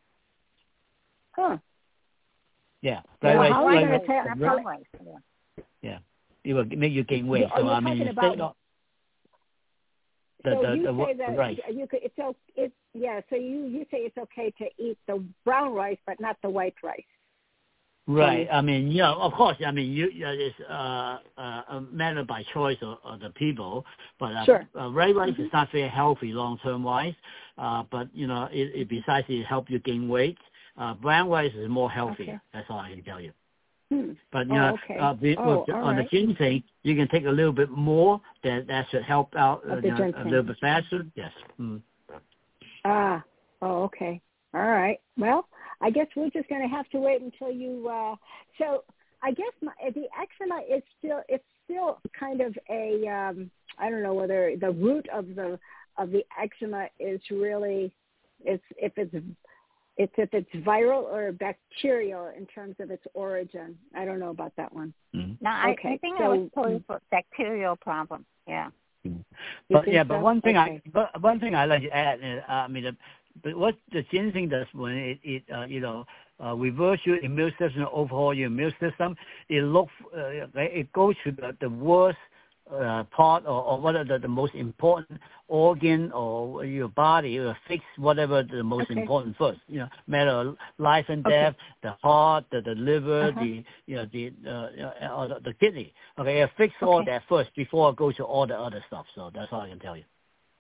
Huh. Yeah. Well, rice, how rice, rice, rice, rice, rice. Yeah. yeah. It will make you gain weight. Are so you I mean, about, stay on the, so the, you the, say the that rice. you could, it's, it's yeah. So you, you say it's okay to eat the brown rice, but not the white rice. Right. I mean, you know, of course, I mean, you, uh, it's uh, uh, a matter by choice of, of the people, but uh, Sure. uh, red rice mm-hmm. is not very healthy long-term wise, uh, but, you know, it, it besides it help you gain weight, uh, brown rice is more healthier. Okay. That's all I can tell you. Hmm. But, you oh, know, okay. uh, the, oh, with, on right. the ginseng, you can take a little bit more. That that should help out uh, you know, a little bit faster. Yes. Mm. Ah. Oh, okay. All right. Well, I guess we're just going to have to wait until you. Uh, so I guess my, the eczema is still it's still kind of a um, I don't know whether the root of the of the eczema is really it's if it's it's if it's viral or bacterial in terms of its origin. I don't know about that one. Mm-hmm. No, I, okay. I think so, it was totally for bacterial problem. Yeah. But yeah, so? but one thing okay. I but one thing I like to add, uh, I mean, the, but what the ginseng does when it, it uh, you know uh, reverse your immune system, overhaul your immune system, it looks uh, it goes to the, the worst uh, part or, or what are the, the most important organ or your body, or fix whatever the most okay. important first. You know, matter of life and death, okay. the heart, the, the liver, uh-huh. the you know the uh, or the, the kidney. Okay, it fix okay. all that first before it goes to all the other stuff. So that's all I can tell you.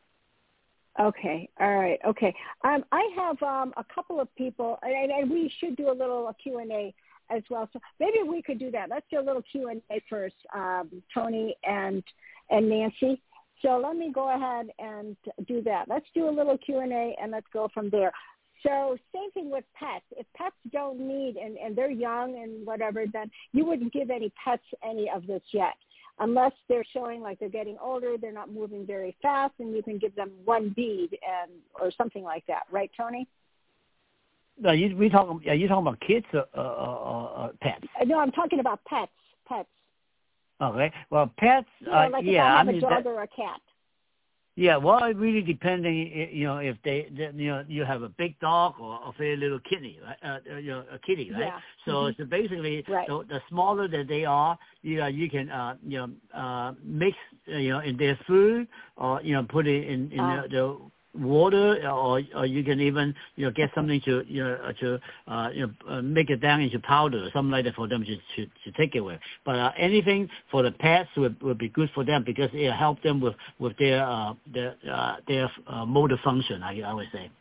Okay. All right. Okay. Um, I have um, a couple of people, and, and we should do a little Q and A as well. So maybe we could do that. Let's do a little Q and A first, um, Tony and and Nancy. So let me go ahead and do that. Let's do a little Q and A, and let's go from there. So same thing with pets. If pets don't need, and, and they're young and whatever, then you wouldn't give any pets any of this yet. Unless they're showing like they're getting older, they're not moving very fast, and you can give them one bead and or something like that, right, Tony? No, you we talking? Are you talking about kids or uh, uh, uh, pets? No, I'm talking about pets. Pets. Okay. Well, pets. You know, uh, like yeah, if I have I mean, a dog that, or a cat. Yeah, well, it really depending, you know, if they, you know, you have a big dog or a very little kitty, right? Uh, you know, a kitty, right? Yeah. So, mm-hmm. so basically, right. the, the smaller that they are, you know, you can, uh, you know, uh, mix, you know, in their food, or you know, put it in in uh. the, the water, or or you can even you know get something to you know to uh, you know uh, make it down into powder or something like that for them to to, to take it with. But uh, anything for the pets would, would be good for them because it help them with with their uh, their uh, their uh, motor function. I I would say.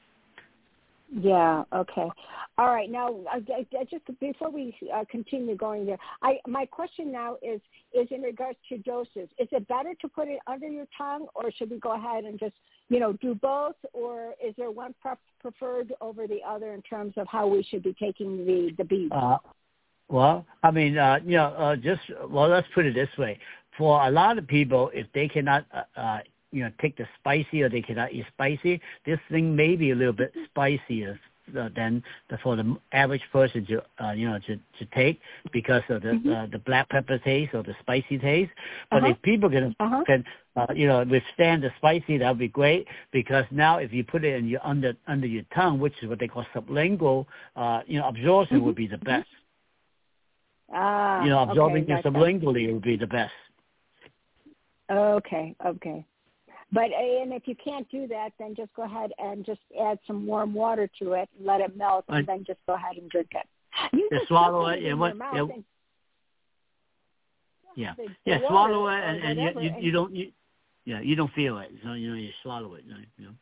Yeah. Okay. All right. Now, I, I just before we uh, continue going there, I my question now is is in regards to doses. Is it better to put it under your tongue, or should we go ahead and just you know do both, or is there one pref- preferred over the other in terms of how we should be taking the the beads? Uh, well, I mean, uh, you know, uh, just well, let's put it this way: for a lot of people, if they cannot. Uh, uh, you know, take the spicy or they cannot eat spicy, this thing may be a little bit spicier uh, than the, for the average person to, uh, you know, to, to take because of the mm-hmm. uh, the black pepper taste or the spicy taste. But uh-huh. if people can, uh-huh. can uh, you know, withstand the spicy, that would be great because now if you put it in your under under your tongue, which is what they call sublingual, uh, you know, absorption mm-hmm. would be the best. Ah, you know, absorbing okay, it gotcha. sublingually would be the best. Okay, okay. But and if you can't do that, then just go ahead and just add some warm water to it, and let it melt, and then just go ahead and drink it. You just just swallow it, it, in what, your yeah, and, yeah, the, the yeah, swallow it, and, and you, you and, you don't you, yeah, you don't feel it, so you know you swallow it, you know.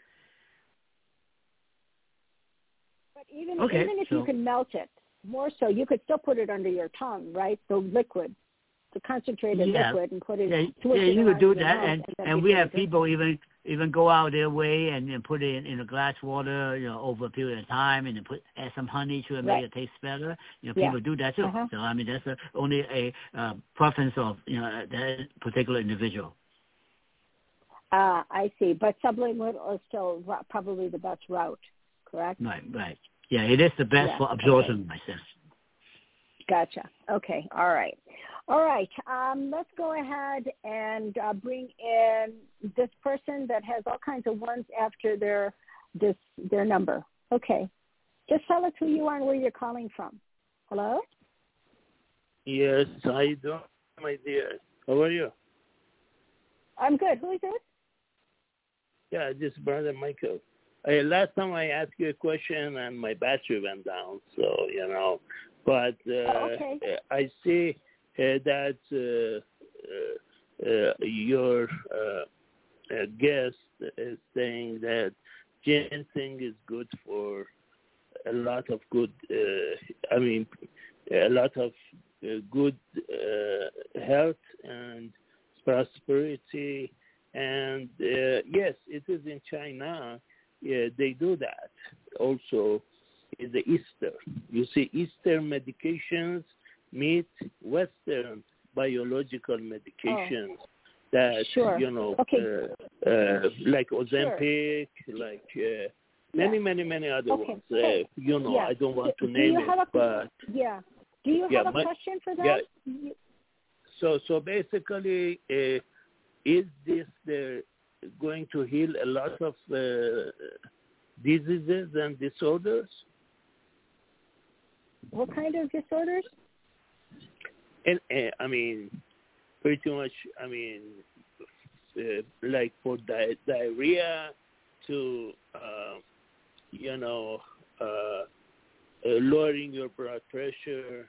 But even okay, even if so, you can melt it, more so, you could still put it under your tongue, right? The liquid. The concentrated yeah. liquid and put it. Yeah, yeah it you could do that, and, and, and we have people even even go out their way and, and put it in, in a glass water, you know, over a period of time, and then put add some honey to it, right. make it taste better. You know, yeah. people do that too. Uh-huh. So I mean, that's a, only a uh, preference of you know that particular individual. Ah, uh, I see. But sublingual is still probably the best route, correct? Right, right. Yeah, it is the best yeah. for absorption, okay. in my sense. Gotcha. Okay. All right. All right. Um, let's go ahead and uh, bring in this person that has all kinds of ones after their this their number. Okay. Just tell us who you are and where you're calling from. Hello? Yes. How you doing, my dear? How are you? I'm good. Who is it? Yeah, this is Brother Michael. Uh, last time I asked you a question and my battery went down, so, you know, but uh, oh, okay. I see uh, that uh, uh, uh, your uh, uh, guest is saying that ginseng is good for a lot of good, uh, I mean, a lot of uh, good uh, health and prosperity. And uh, yes, it is in China. Yeah, they do that. Also, in the Easter, you see, Easter medications meet Western biological medications oh. that Sure. you know, okay. uh, uh, like Ozempic, sure. like uh, many, yeah. many, many other okay. ones. Uh, you know, yeah. I don't want do, to do name you it, have a, but yeah. Do you yeah, have a my, question for that? Yeah. So, so basically, uh, is this the going to heal a lot of uh, diseases and disorders? What kind of disorders? And uh, I mean, pretty much. I mean, uh, like for di- diarrhea to, uh, you know, uh, uh, lowering your blood pressure.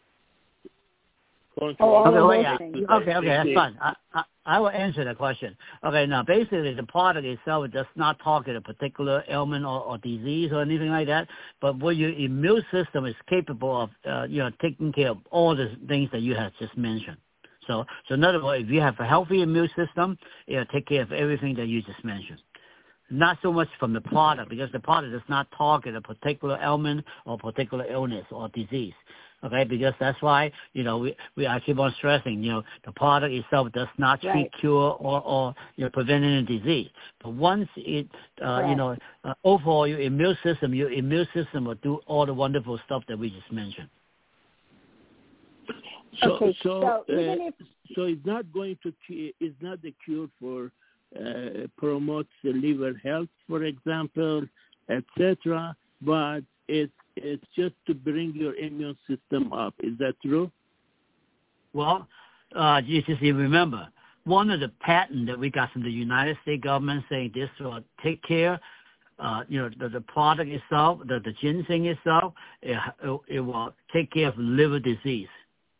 Oh, all okay, of wait, those yeah. things. okay, okay, that's fine. I, I, I will answer the question. Okay, now basically the product itself does not target a particular ailment or, or disease or anything like that, but what your immune system is capable of, uh, you know, taking care of all the things that you have just mentioned. So, so in other words, if you have a healthy immune system, it'll take care of everything that you just mentioned. Not so much from the product, because the product does not target a particular ailment or particular illness or disease. Okay, because that's why, you know, we, we I keep on stressing, you know, the product itself does not treat, right. cure, or, or, you know, prevent any disease. But once it, uh, right. you know, uh, overall your immune system, your immune system will do all the wonderful stuff that we just mentioned. So, okay, so, so, uh, even if, so it's not going to, it's not the cure for uh, promote the liver health, for example, et cetera, but it's it's just to bring your immune system up. Is that true? Well, uh, you just remember, one of the patents that we got from the United States government saying this will take care, uh, you know, the, the product itself, the, the ginseng itself, it, it will take care of liver disease.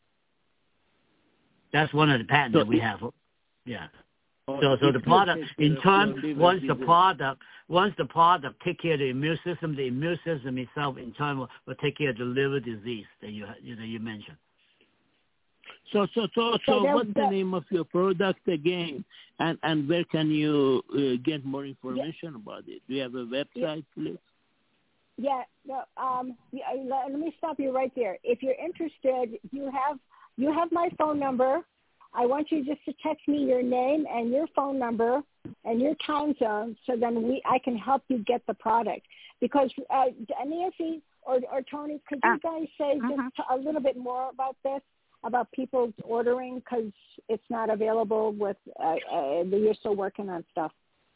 That's one of the patents so that we it, have. Yeah. Oh, So, so the product, in turn, once the product, once the product take care of the immune system, the immune system itself, in turn, will, will take care of the liver disease that you that you mentioned. So, so, so, so, so what's that, the name of your product again, and and where can you uh, get more information yeah. about it? Do you have a website, yeah. please? Yeah. No, um. Yeah, let, let me stop you right there. If you're interested, you have you have my phone number. I want you just to text me your name and your phone number and your time zone, so then we I can help you get the product. Because uh, Nancy or, or Tony, could you guys say uh-huh. just a little bit more about this, about people ordering, because it's not available with uh, uh, you're still working on stuff.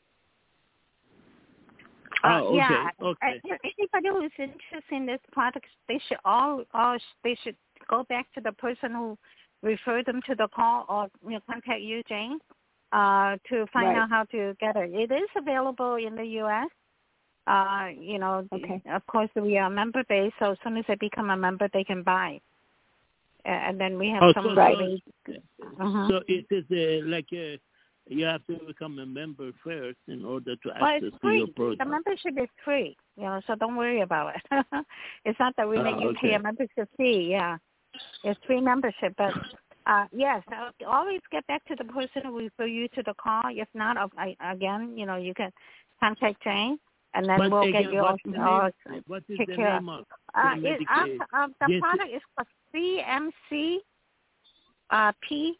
Uh, oh, okay. yeah. Okay. Anybody who is interested in this product, they should all, all they should go back to the person who refer them to the call, or you know, contact you, Jane, uh, to find right. out how to get it. It is available in the U S Uh, you know, okay. of course, we are member based, so as soon as they become a member, they can buy. Uh, and then we have oh, some. So, right. so, uh-huh. so it is uh, like a, you have to become a member first in order to well, access it's to your free. product. The membership is free, you know, so don't worry about it. It's not that we uh, make you okay. pay a membership fee. Yeah. It's free membership, but uh, yes, I'll always get back to the person who refer you to the call. If not, I, again, you know, you can contact Jane, and then but we'll again, get you what's all. the all name, what is take the care name of uh, the it, uh, uh, the yes, product is called C M C uh, P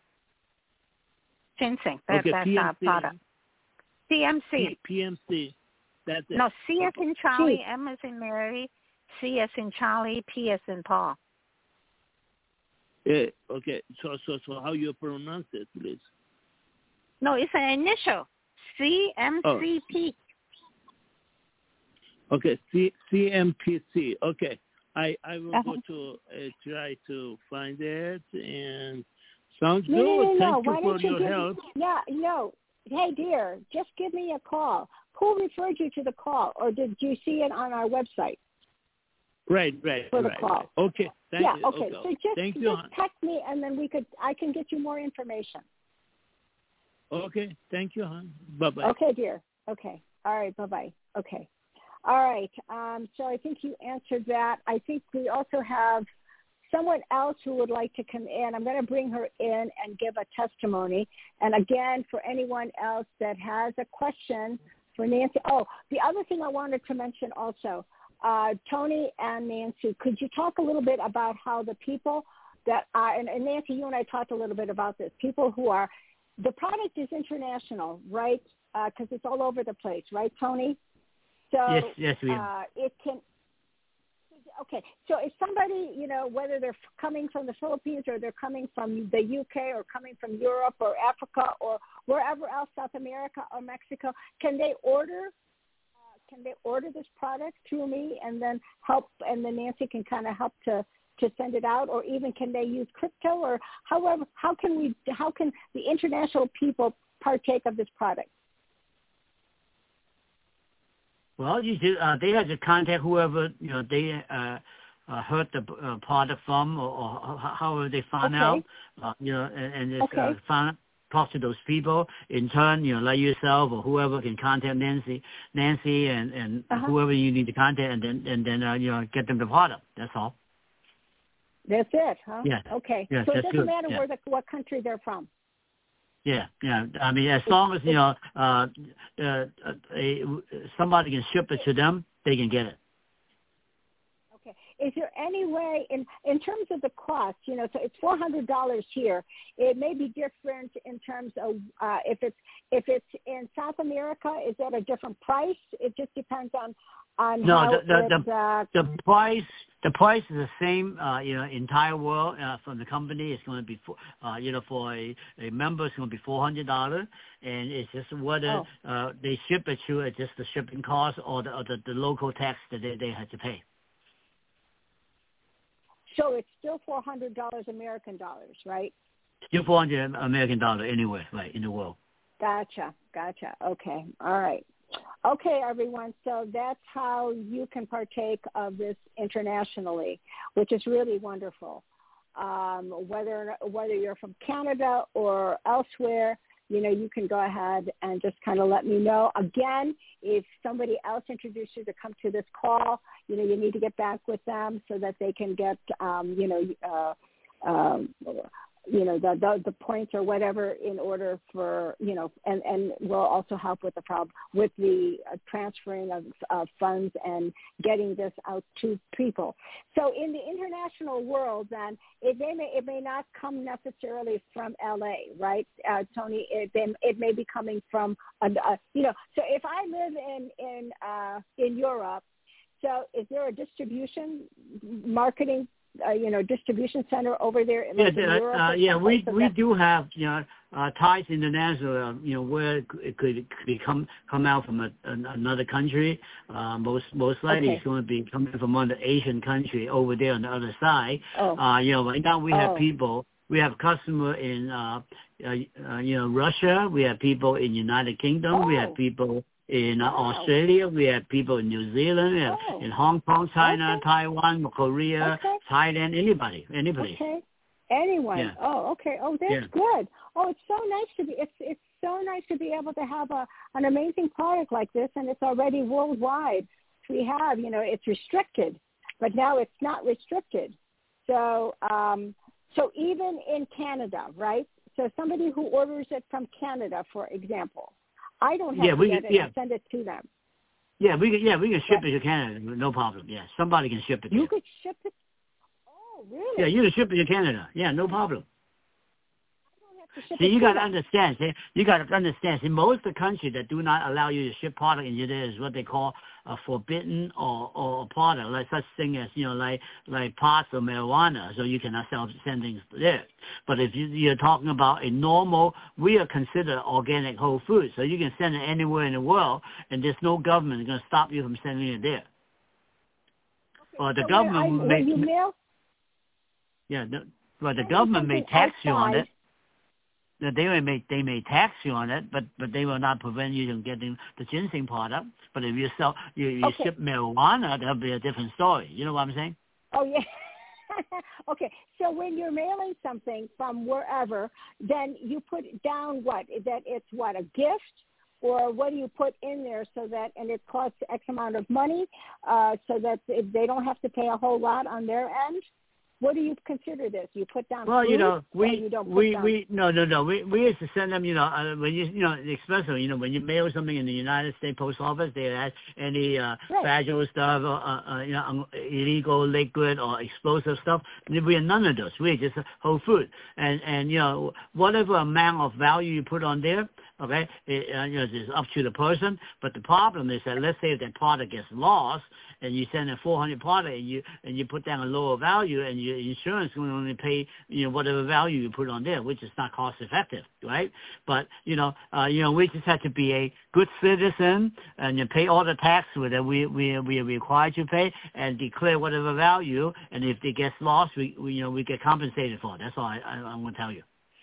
ginseng. That, okay, that's P M C. our product. C M C. P- PMC. That's it. No, C as okay. in Charlie, C. M as in Mary, C as in Charlie, P as in Paul. Yeah, okay, so so so how you pronounce it, please? No, it's an initial. C M C P. Oh. Okay, C C M P C. Okay, I I will uh-huh. go to uh, try to find it, and sounds no, good. No, no, Thank no. you Why for don't you your give help. Me, yeah, no. Hey, dear, just give me a call. Who referred you to the call, or did you see it on our website? Right, right, for the right, call. right. Okay, thank yeah, you. okay. okay. So just, thank just you. text me, and then we could I can get you more information. Okay, thank you, hon. Bye-bye. Okay, dear. Okay. All right, bye-bye. Okay. All right. Um, so I think you answered that. I think we also have someone else who would like to come in. I'm going to bring her in and give a testimony. And again, for anyone else that has a question for Nancy. Oh, the other thing I wanted to mention also, uh, Tony and Nancy, could you talk a little bit about how the people that are, and, and Nancy, you and I talked a little bit about this, people who are, the product is international, right? Because uh, it's all over the place, right, Tony? So yes, yes, we uh, it can, okay, so if somebody, you know, whether they're coming from the Philippines or they're coming from the U K or coming from Europe or Africa or wherever else, South America or Mexico, can they order, uh, can they order this product through me and then help, and then Nancy can kind of help to, to send it out, or even can they use crypto, or however, how can we, how can the international people partake of this product? Well, you do, uh, they have to contact whoever, you know, they uh, uh, heard the uh, product from, or, or however they found okay. out, uh, you know, and, and just okay. uh, find, talk to those people. In turn, you know, like yourself or whoever can contact Nancy, Nancy, and, and uh-huh. whoever you need to contact, and then and then uh, you know, get them the product. That's all. That's it, huh? Yeah. Okay. Yeah, so it doesn't good. matter yeah. where the what country they're from. Yeah, yeah. I mean, as long as you know, uh, uh, a, somebody can ship it to them, they can get it. Okay. Is there any way, in in terms of the cost, you know, so it's four hundred dollars here. It may be different in terms of uh, if it's if it's in South America, is that a different price? It just depends on on no, how the the it, the, uh, the price the price is the same. Uh, you know, entire world uh, from the company is going to be for, uh, you know, for a, a member it's going to be four hundred dollars, and it's just whether oh. uh, they ship it to uh, just the shipping cost or the or the, the local tax that they they have to pay. So it's still four hundred dollars American dollars, right? Still four hundred American dollars anywhere, right, in the world. Gotcha, gotcha. Okay, all right. Okay, everyone, so that's how you can partake of this internationally, which is really wonderful. Um, whether whether you're from Canada or elsewhere, you know, you can go ahead and just kind of let me know. Again, if somebody else introduced you to come to this call, you know, you need to get back with them so that they can get, um, you know, uh, um, you know, the, the the points or whatever in order for, you know, and, and will also help with the problem, with the uh, transferring of uh, funds and getting this out to people. So in the international world, then, it may, it may not come necessarily from L A, right, uh, Tony? It, it may be coming from, a, a, you know, so if I live in, in, uh, in Europe, so is there a distribution marketing Uh, you know, distribution center over there in, like, yeah, in uh, Europe? uh, yeah, we so we do have, you know, uh, ties international, uh, you know, where it could, it could come come out from a, an, another country. Uh, most most likely okay. it's going to be coming from one of the Asian country over there on the other side. Oh. Uh, you know, right now we oh. have people, we have customer in, uh, uh, uh, you know, Russia. We have people in United Kingdom. Oh. We have people in uh, wow. Australia, we have people in New Zealand, we have oh. in Hong Kong, China, okay. Taiwan, Korea, okay. Thailand, anybody, anybody. Okay. Anyone. Yeah. Oh, okay. Oh, that's yeah. good. Oh, it's so nice to be, it's it's so nice to be able to have a an amazing product like this, and it's already worldwide. We have, you know, it's restricted, but now it's not restricted. So, um, so even in Canada, right? So somebody who orders it from Canada, for example, I don't have yeah, to we get can, it yeah. and send it to them. Yeah, we can, yeah, we can ship but, it to Canada, no problem. Yeah, somebody can ship it to you. you. could ship it? Oh, really? Yeah, you can ship it to Canada. Yeah, no problem. See, you got to understand. See, you got to understand. See, most of the countries that do not allow you to ship product in there is what they call a forbidden or or product, like such thing as, you know, like like pots or marijuana. So you cannot sell send things there. But if you, you're talking about a normal, we are considered organic whole food, so you can send it anywhere in the world, and there's no government going to stop you from sending it there. Okay, Or the so government I, may. You mail, yeah, the, well, the government may tax you on it. They may they may tax you on it, but but they will not prevent you from getting the ginseng product. But if you sell you, you okay. ship marijuana, that'll be a different story. You know what I'm saying? Oh yeah. Okay, so when you're mailing something from wherever, then you put down what? That it's what, a gift? Or what do you put in there so that, and it costs X amount of money, uh, so that they don't have to pay a whole lot on their end? What do you consider this? You put down well, food, you know, we you don't put we down... we no no no we we used to send them. You know, uh, when you you know, especially you know when you mail something in the United States Post Office, they ask any uh, right. fragile stuff, or, uh, uh, you know, illegal liquid or explosive stuff. We are none of those. We're just whole food, and and you know whatever amount of value you put on there, okay, it, uh, you know, it's up to the person. But the problem is that let's say if that product gets lost, and you send a four hundred product, and you and you put down a lower value, and your insurance will only pay you know whatever value you put on there, which is not cost effective, right? But you know, uh, you know, we just have to be a good citizen and you pay all the tax that we we we are required to pay, and declare whatever value. And if it gets lost, we, we you know we get compensated for it. That's all I, I, I'm going to tell you.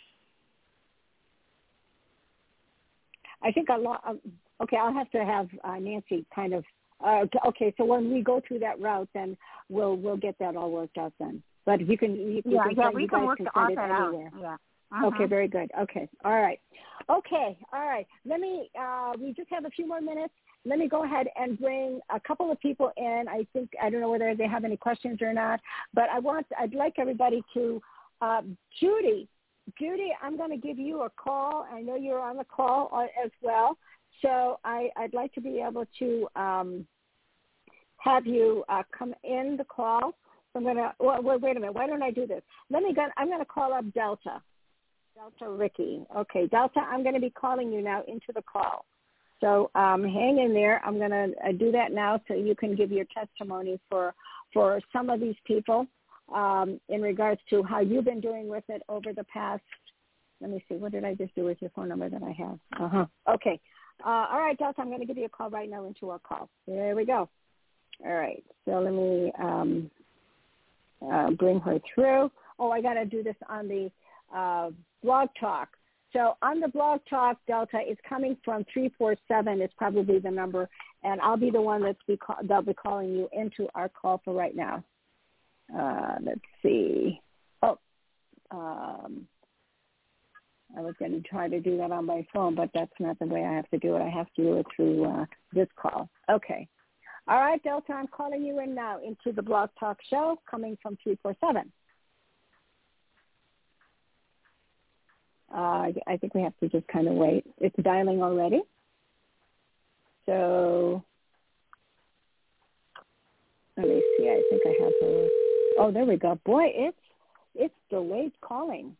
I think a lot. Um, okay, I'll have to have uh, Nancy kind of. Uh, okay, so when we go through that route, then we'll we'll get that all worked out then. But you can you, yeah, you can yeah, send, we you can guys work can all send it that anywhere. out. Yeah. Uh-huh. Okay, very good. Okay, all right. Okay, all right. Let me. Uh, we just have a few more minutes. Let me go ahead and bring a couple of people in. I think I don't know whether they have any questions or not, but I want. I'd like everybody to. Uh, Judy, Judy, I'm going to give you a call. I know you're on the call as well, so I, I'd like to be able to. Um, have you uh, come in the call. So I'm going to, well, wait, wait a minute. Why don't I do this? Let me go, I'm going to call up Delta. Delta Ricky. Okay, Delta, I'm going to be calling you now into the call. So um, hang in there. I'm going to uh, do that now so you can give your testimony for, for some of these people um, in regards to how you've been doing with it over the past, let me see, what did I just do with your phone number that I have? Uh-huh. Okay. Uh, all right, Delta, I'm going to give you a call right now into our call. There we go. All right, so let me um, uh, bring her through. Oh, I got to do this on the uh, Blog Talk. So on the Blog Talk, Delta, it's coming from three four seven. It's probably the number, and I'll be the one that's be call- that'll be calling you into our call for right now. Uh, let's see. Oh, um, I was going to try to do that on my phone, but that's not the way I have to do it. I have to do it through uh, this call. Okay. All right, Delta, I'm calling you in now into the Blog Talk show coming from three four seven. Uh, I think we have to just kind of wait. It's dialing already. So let me see. I think I have her. Oh, there we go. Boy, it's it's delayed calling.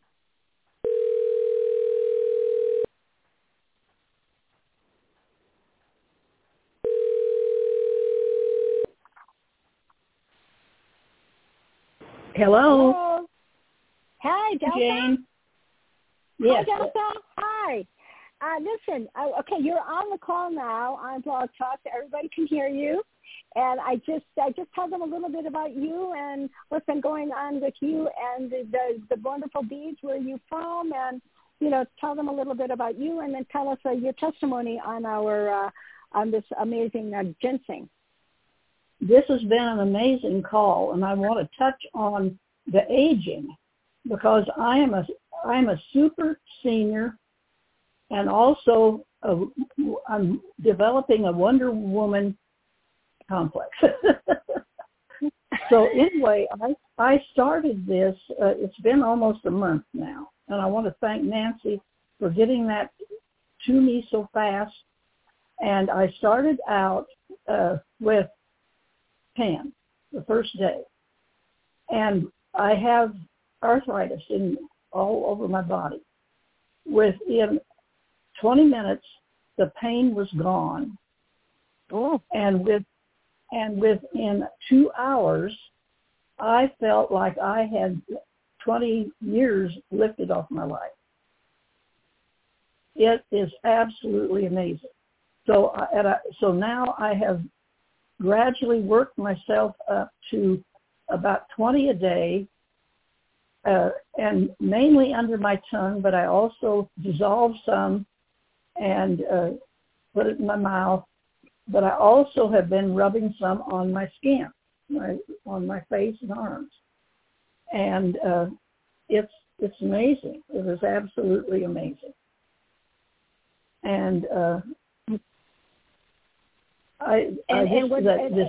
Hello. Hello. Hi, Delta. Jane. Yes. Hi, Delta. Hi. Uh, listen, uh, okay, you're on the call now on Blog Talk. So everybody can hear you. And I just I just tell them a little bit about you and what's been going on with you and the, the, the wonderful beads, where you're from, and, you know, tell them a little bit about you, and then tell us uh, your testimony on our uh, on this amazing uh, ginseng. This has been an amazing call, and I want to touch on the aging, because I am a I'm a super senior, and also a, I'm developing a Wonder Woman complex. So anyway, I I started this. Uh, it's been almost a month now, and I want to thank Nancy for getting that to me so fast. And I started out uh, with pain the first day, and I have arthritis in all over my body. Within twenty minutes, the pain was gone. Oh. And with and within two hours, I felt like I had twenty years lifted off my life. It is absolutely amazing. So, uh, and I, so now I have gradually worked myself up to about twenty a day. uh, and mainly under my tongue, but I also dissolve some and uh, put it in my mouth. But I also have been rubbing some on my skin, my, on my face and arms. And uh, it's it's amazing. It is absolutely amazing. And uh, I, and, I just, and what, that, and, this,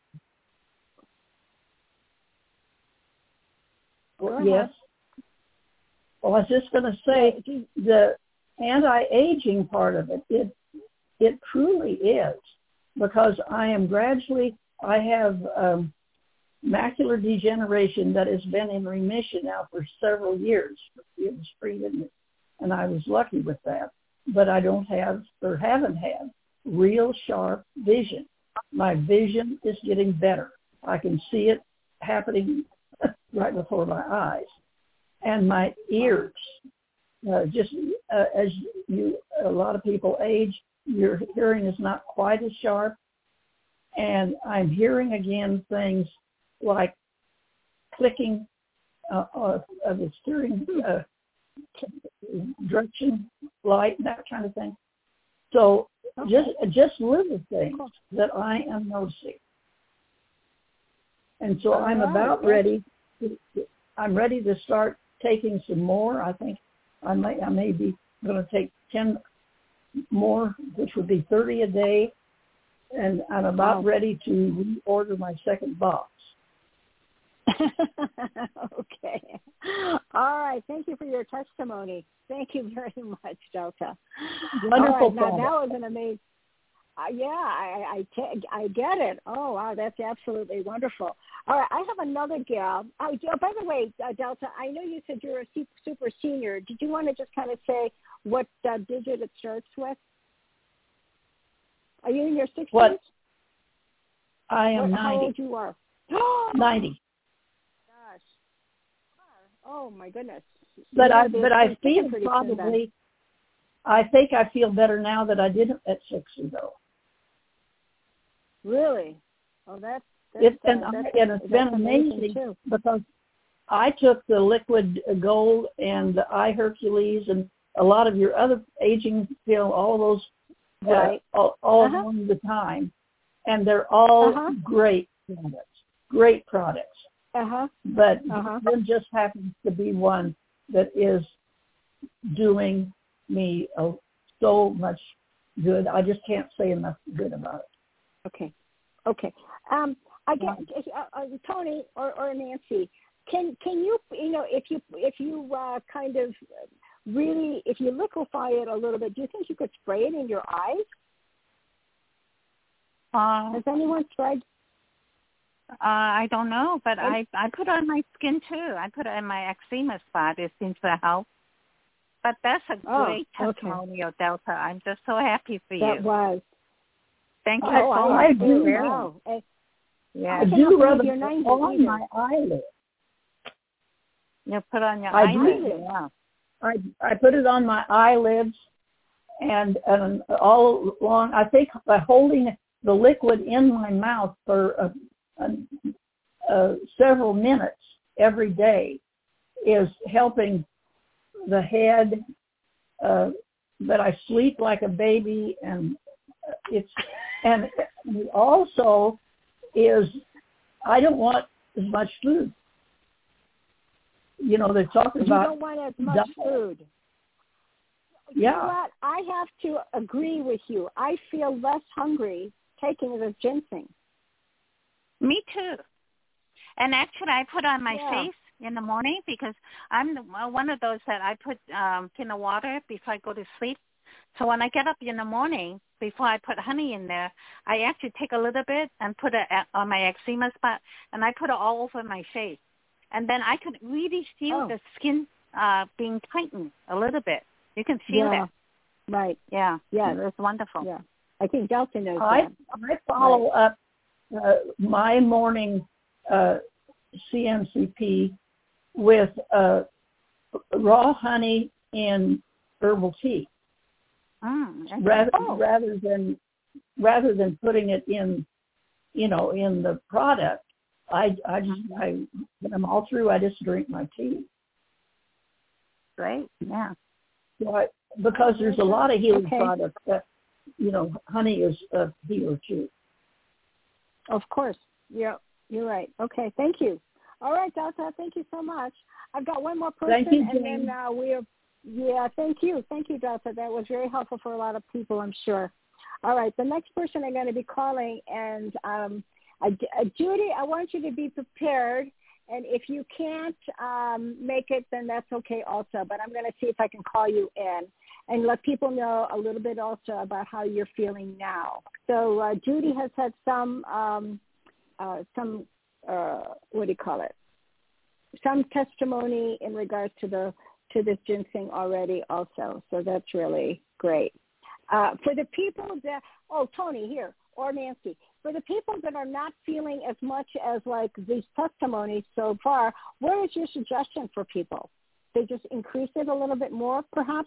well, yes. Well, I was just going to say the anti-aging part of it, it, it truly is, because I am gradually, I have um, macular degeneration that has been in remission now for several years. It was free, didn't it? And I was lucky with that. But I don't have, or haven't had, real sharp vision. My vision is getting better. I can see it happening right before my eyes. And my ears, uh, just uh, as you, a lot of people age, your hearing is not quite as sharp. And I'm hearing again things like clicking uh, of, of the steering uh, direction light, that kind of thing. So just just little things that I am noticing. And so I'm about ready. To, I'm ready to start taking some more. I think I may I may be going to take ten more, which would be thirty a day. And I'm about wow. ready to reorder my second box. Okay. All right. Thank you for your testimony. Thank you very much, Delta. Wonderful. Right. Now, that was an amazing. Uh, yeah, I I, t- I get it. Oh, wow, that's absolutely wonderful. All right, I have another gal. Oh, by the way, uh, Delta, I know you said you're a super senior. Did you want to just kind of say what uh, digit it starts with? Are you in your sixties? What? I am what, ninety. How old you are? ninety. Gosh. Oh my goodness. But you I but I feel probably. I think I feel better now that I didn't at sixty though. Really? Oh, that's. that's it's been uh, that's, and it's been amazing too. Because I took the liquid gold and the eye Hercules and a lot of your other aging pill, all those. Right. Uh, all all uh-huh. of the time, and they're all uh-huh. great products. Great products. Uh-huh. But uh-huh. there just happens to be one that is doing me uh, so much good. I just can't say enough good about it. Okay. Okay. Um, I guess uh, uh, Tony or, or Nancy, can can you you know if you if you uh, kind of really, if you liquefy it a little bit, do you think you could spray it in your eyes? Uh, Has anyone tried? Uh, I don't know, but I, I put it on my skin too. I put it in my eczema spot. It seems to help. But that's a oh, great testimonial, okay. Delta. I'm just so happy for that you. That was. Thank you oh, so I, much. I do. Wow. Yeah. I do rub it on either. my eyelid. You put on your I eyelid. do. Yeah. I I put it on my eyelids, and and all along. I think by holding the liquid in my mouth for uh, uh, uh, several minutes every day is helping the head. Uh, but I sleep like a baby, and it's and it also is I don't want as much food. You know, they're talking you about. You don't want as much diet. food. Yeah. You know what? I have to agree with you. I feel less hungry taking this ginseng. Me too. And actually, I put on my yeah. face in the morning because I'm the, one of those that I put um, in the water before I go to sleep. So when I get up in the morning, before I put honey in there, I actually take a little bit and put it at, on my eczema spot, and I put it all over my face. And then I could really feel oh. the skin uh, being tightened a little bit. You can feel yeah. it. Right. Yeah. Yeah. It's wonderful. Yeah. I think Delta knows I, that. I follow right. up uh, my morning uh, C M C P with uh, raw honey in herbal tea, mm, rather oh. rather than rather than putting it in, you know, in the product. I I just I when I'm all through, I just drink my tea. great. Yeah. Right. Because there's a lot of healing okay. products that, you know, honey is a healer too. Of course. Yeah, you're right. Okay, thank you. All right, Delta, thank you so much. I've got one more person, Thank you, and Jane. then uh, we have, yeah, thank you. Thank you, Delta. That was very helpful for a lot of people, I'm sure. All right, the next person I'm going to be calling, and um, uh, Judy, I want you to be prepared, and if you can't um, make it, then that's okay also, but I'm going to see if I can call you in and let people know a little bit also about how you're feeling now. So uh, Judy has had some, um, uh, some uh, what do you call it, some testimony in regards to the to this ginseng already also. So that's really great. Uh, for the people that, oh, Tony here, or Nancy, for the people that are not feeling as much as like these testimonies so far, what is your suggestion for people? They just increase it a little bit more, perhaps?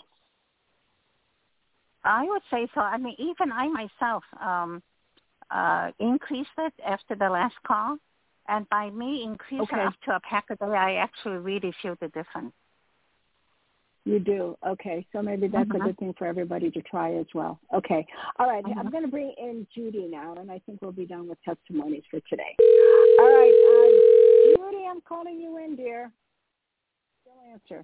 I would say so. I mean, even I myself um, uh, increased it after the last call. And by me increasing okay. up to a pack a day, I actually really feel the difference. You do? Okay. So maybe that's mm-hmm. a good thing for everybody to try as well. Okay. All right. Mm-hmm. I'm going to bring in Judy now, and I think we'll be done with testimonies for today. All right. Uh, Judy, I'm calling you in, dear. Still answer.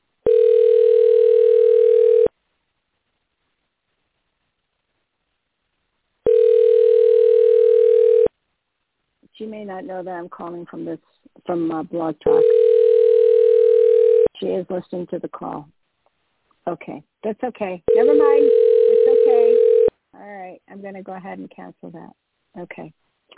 She may not know that I'm calling from this from uh, Blog Talk. She is listening to the call. Okay, that's okay. Never mind. It's okay. All right, I'm going to go ahead and cancel that. Okay.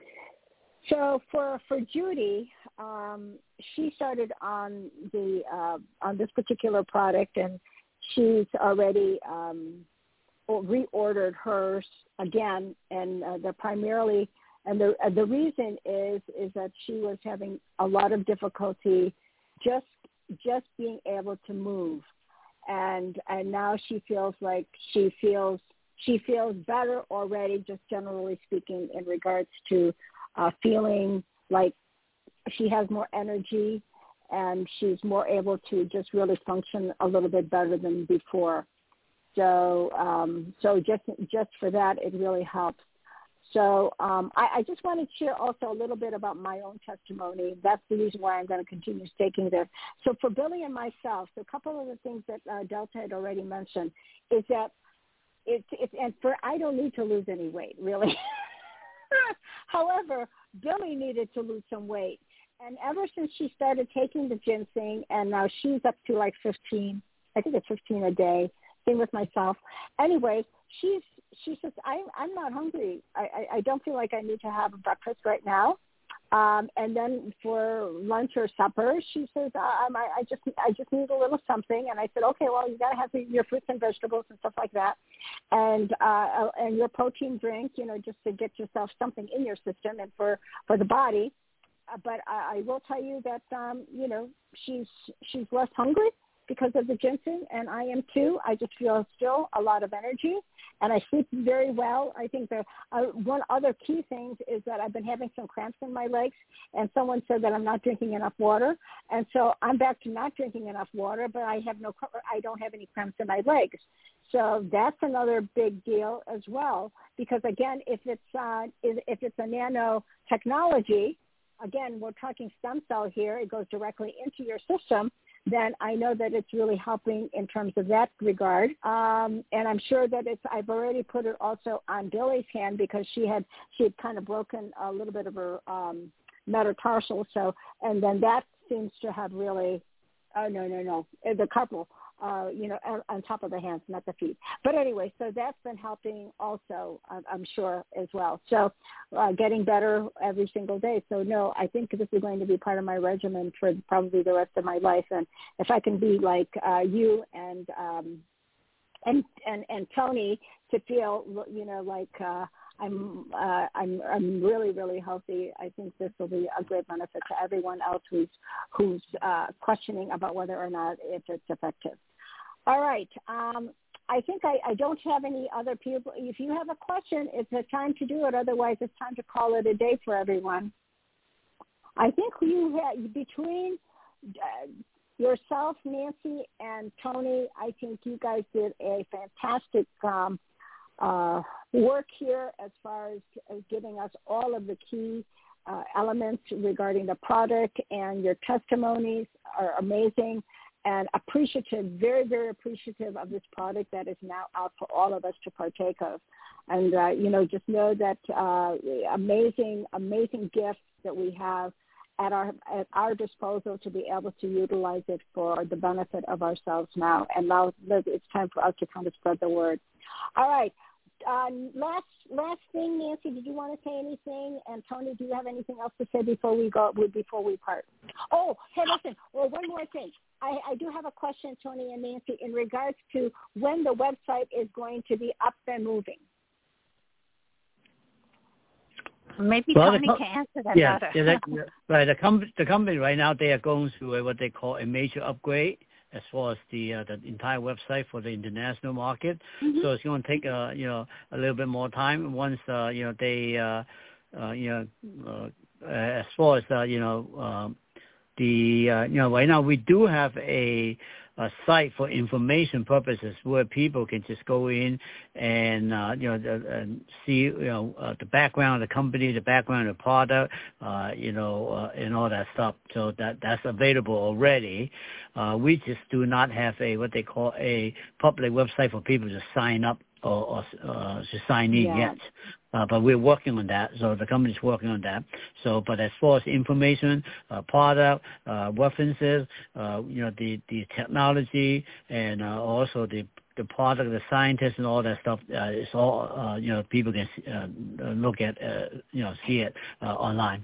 So for for Judy, um, she started on the uh, on this particular product, and she's already um, reordered hers again, and uh, they're primarily. And the uh, the reason is is that she was having a lot of difficulty just just being able to move, and and now she feels like she feels she feels better already, just generally speaking, in regards to uh, feeling like she has more energy and she's more able to just really function a little bit better than before. So um, so just just for that, it really helps. So um, I, I just want to share also a little bit about my own testimony. That's the reason why I'm going to continue staking this. So for Billy and myself, so a couple of the things that uh, Delta had already mentioned is that it's, it's and for I don't need to lose any weight, really. However, Billy needed to lose some weight. And ever since she started taking the ginseng, and now she's up to like fifteen, I think it's fifteen a day, same with myself. Anyways, she's she says, I, I'm not hungry. I, I, I don't feel like I need to have a breakfast right now. Um, and then for lunch or supper, she says, I, I, I just I just need a little something. And I said, okay, well, you got to have your fruits and vegetables and stuff like that. And uh, and your protein drink, you know, just to get yourself something in your system and for, for the body. Uh, but I, I will tell you that, um, you know, she's she's less hungry because of the ginseng, and I am too. I just feel still a lot of energy, and I sleep very well. I think the uh, one other key thing is that I've been having some cramps in my legs, and someone said that I'm not drinking enough water, and so I'm back to not drinking enough water, but I have no, I don't have any cramps in my legs. So that's another big deal as well, because again, if it's uh, if it's a nanotechnology, again, we're talking stem cell here. It goes directly into your system. Then I know that it's really helping in terms of that regard. Um, and I'm sure that it's, I've already put it also on Billy's hand because she had, she had kind of broken a little bit of her um, metatarsal. So, and then that seems to have really, oh, no, no, no, the couple, uh, you know, on, on top of the hands, not the feet. But anyway, so that's been helping also, I'm, I'm sure, as well. So uh, getting better every single day. So, no, I think this is going to be part of my regimen for probably the rest of my life. And if I can be like uh, you and, um, and and and Tony to feel, you know, like uh, I'm uh, I'm I'm really really healthy. I think this will be a great benefit to everyone else who's who's uh, questioning about whether or not if it's effective. All right. Um, I think I, I don't have any other people. If you have a question, it's a time to do it. Otherwise, it's time to call it a day for everyone. I think you have between uh, yourself, Nancy, and Tony, I think you guys did a fantastic um, uh, work here as far as uh, giving us all of the key uh, elements regarding the product, and your testimonies are amazing and appreciative, very, very appreciative of this product that is now out for all of us to partake of. And, uh, you know, just know that uh, amazing, amazing gift that we have at our at our disposal to be able to utilize it for the benefit of ourselves now. And now it's time for us to kind of spread the word. All right. Uh, last last thing, Nancy, did you want to say anything? And Tony, do you have anything else to say before we go before we part? Oh, hey, listen. Well, one more thing. I, I do have a question, Tony and Nancy, in regards to when the website is going to be up and moving. Maybe well, Tony the, can answer that yeah, better. Yeah, the, right. The, com- the company right now, they are going through a, what they call a major upgrade as far as the uh, the entire website for the international market. Mm-hmm. So it's going to take uh, you know a little bit more time once uh, you know they uh, uh, you know uh, as far as uh, you know um, the uh, you know right now we do have a a site for information purposes where people can just go in and, uh, you know, uh, see, you know, uh, the background of the company, the background of the product, uh, you know, uh, and all that stuff. So that, that's available already. Uh, we just do not have a, what they call a public website for people to sign up or, or uh, to sign in yeah. yet. Uh, but we're working on that, so the company's working on that. So, but as far as information, uh, product, uh, references, uh, you know, the, the technology, and uh, also the the product, the scientists, and all that stuff, uh, it's all, uh, you know, people can uh, look at, uh, you know, see it uh, online.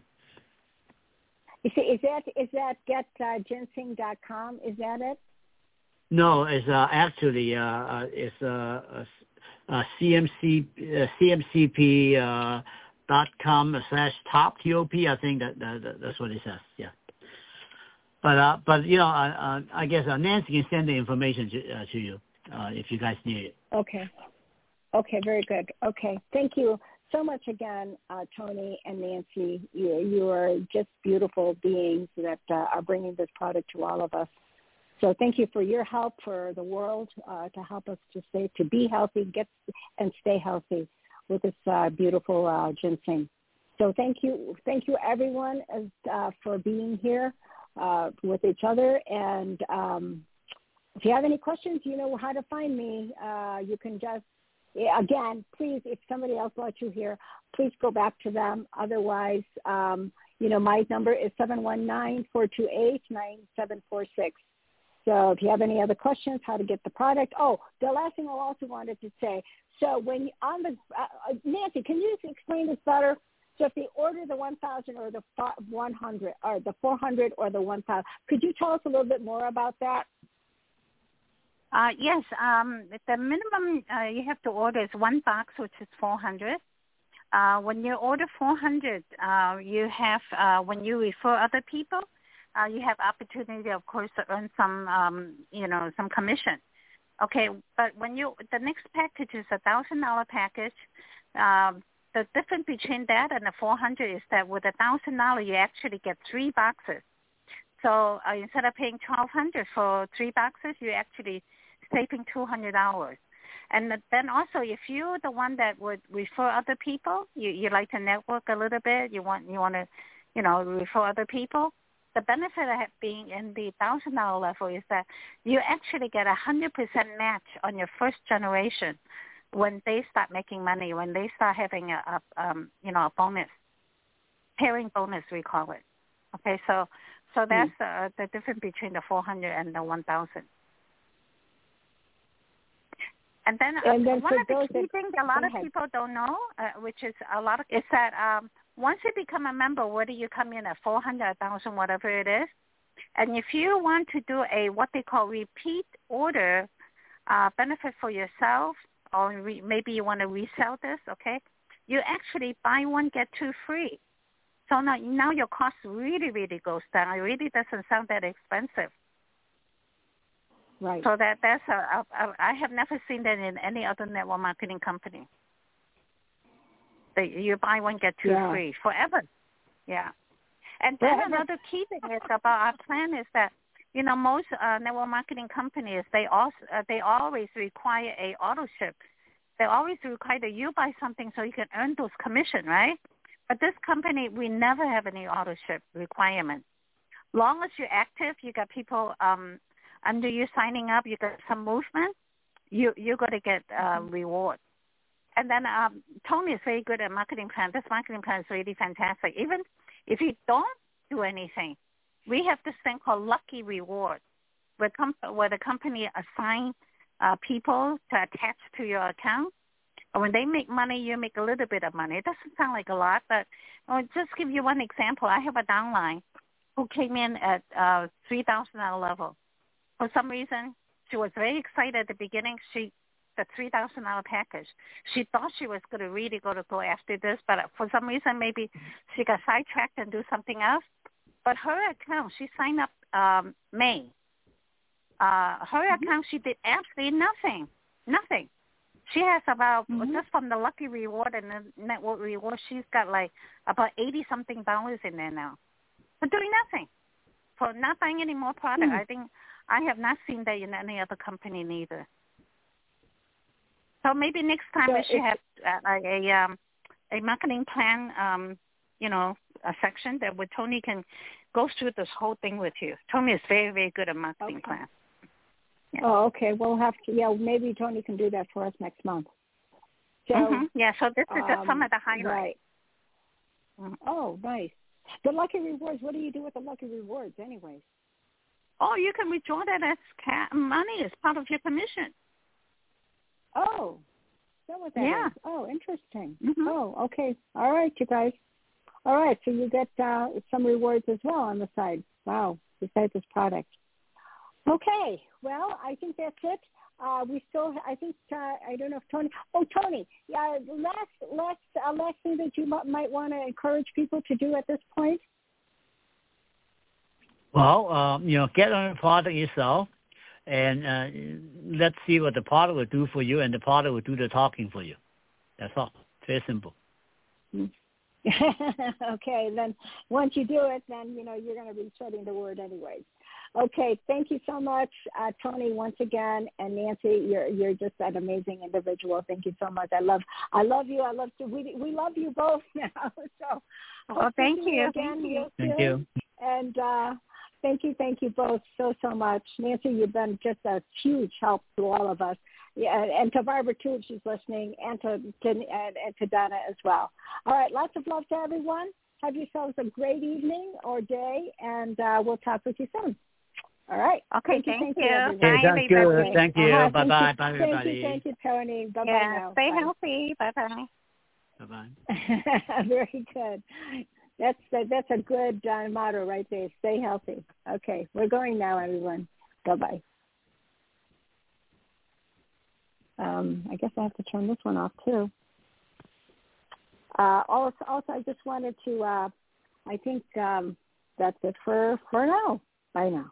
Is that is that get ginseng dot com? Is that it? No, it's uh, actually uh, uh, it's uh, uh, C M C uh, C M C P uh, dot com slash top T O P. I think that, that that's what it says. Yeah. But uh, but you know, uh, uh, I guess uh, Nancy can send the information to, uh, to you uh, if you guys need it. Okay. Okay. Very good. Okay. Thank you so much again, uh, Tony and Nancy. You you are just beautiful beings that uh, are bringing this product to all of us. So thank you for your help for the world uh, to help us to stay, to be healthy, get and stay healthy with this uh, beautiful uh, ginseng. So thank you, thank you everyone uh, for being here uh, with each other. And um, if you have any questions, you know how to find me. Uh, you can just, again, please, if somebody else brought you here, please go back to them. Otherwise, um, you know, my number is seven one nine, four two eight, nine seven four six. So if you have any other questions, how to get the product. Oh, the last thing I also wanted to say. So when on the uh, Nancy, can you explain this better? So if they order the one thousand or the one hundred or the four hundred or the one thousand, could you tell us a little bit more about that? Uh, yes. Um, the minimum uh, you have to order is one box, which is four hundred. Uh, when you order four hundred, uh, you have uh, when you refer other people. Uh, you have opportunity, of course, to earn some, um, you know, some commission. Okay, but when you the next package is a thousand dollar package. Um, the difference between that and the four hundred is that with a thousand dollar, you actually get three boxes. So uh, instead of paying twelve hundred for three boxes, you actually saving two hundred dollars. And then also, if you're the one that would refer other people, you you like to network a little bit. You want you want to, you know, refer other people. The benefit of being in the one thousand dollar level is that you actually get a one hundred percent match on your first generation when they start making money, when they start having a, a um, you know, a bonus, pairing bonus, we call it. Okay, so so that's mm. uh, the difference between the four hundred and the one thousand. And then, and uh, then one of the key that, things a lot of people don't know, uh, which is a lot of, is that um, once you become a member, whether you come in at four hundred, one thousand, whatever it is, and if you want to do a what they call repeat order uh, benefit for yourself, or re- maybe you want to resell this, okay, you actually buy one, get two free. So now, now your cost really, really goes down. It really doesn't sound that expensive. Right. So that that's a, a, a I have never seen that in any other network marketing company. That you buy one get two yeah. free forever. Yeah. And then forever. Another key thing is about our plan is that you know, most uh, network marketing companies, they also uh, they always require a auto ship. They always require that you buy something so you can earn those commission, right? But this company, we never have any auto ship requirement. Long as you're active, you got people um, under you signing up, you got some movement, you you're gonna get uh, reward. And then um, Tony is very good at marketing plan. This marketing plan is really fantastic. Even if you don't do anything, we have this thing called Lucky Reward, where, com- where the company assign uh, people to attach to your account. And when they make money, you make a little bit of money. It doesn't sound like a lot, but I'll just give you one example. I have a downline who came in at uh, three thousand dollars level. For some reason, she was very excited at the beginning. She the three thousand dollars package. She thought she was going to really go to go after this, but for some reason, maybe she got sidetracked and do something else. But her account, she signed up um, May. Uh, her mm-hmm. account, she did absolutely nothing, nothing. She has about, mm-hmm. just from the Lucky Reward and the Network Reward, she's got like about eighty-something dollars in there now for doing nothing, for not buying any more product. Mm-hmm. I think I have not seen that in any other company neither. So maybe next time so we should have a, a, um, a marketing plan, um, you know, a section that where Tony can go through this whole thing with you. Tony is very, very good at marketing okay. plan. Yeah. Oh, okay. We'll have to, yeah, maybe Tony can do that for us next month. So, mm-hmm. Yeah, so this is just um, some of the highlights. Right. Mm-hmm. Oh, nice. The Lucky Rewards, what do you do with the Lucky Rewards anyways? Oh, you can withdraw that as ca- money as part of your commission. Oh, is that what that yeah. is? Oh, interesting. Mm-hmm. Oh, okay. All right, you guys. All right, so you get uh, some rewards as well on the side. Wow, besides this product. Okay, well, I think that's it. Uh, we still, I think, uh, I don't know if Tony, oh, Tony, yeah, last, last, uh, last thing that you m- might want to encourage people to do at this point? Well, um, you know, get on the product yourself. And uh, let's see what the product will do for you, and the product will do the talking for you. That's all. Very simple. Okay, then once you do it, then, you know, you're going to be spreading the word anyways. Okay, thank you so much, uh, Tony, once again, and Nancy, you're you're just an amazing individual. Thank you so much. I love I love you. I love to. We we love you both now. So, well, thank you. you again. Thank you. Thank you. And. uh Thank you, thank you both so, so much. Nancy, you've been just a huge help to all of us. Yeah, and to Barbara, too, if she's listening, and to, to, and, and to Donna as well. All right, lots of love to everyone. Have yourselves a great evening or day, and uh, we'll talk with you soon. All right. Okay, thank, thank you. you. Thank you. you Okay, thank you. Everybody. Thank you. Uh-huh, Bye-bye. thank you. Bye, everybody. Thank you, thank you, Tony. Bye-bye yeah, now. stay Bye. healthy. Bye-bye. Bye-bye. Very good. That's a, that's a good uh, motto right there. Stay healthy. Okay, we're going now, everyone. Bye-bye. Um, I guess I have to turn this one off, too. Uh, also, also, I just wanted to, uh, I think um, that's it for, for now. Bye now.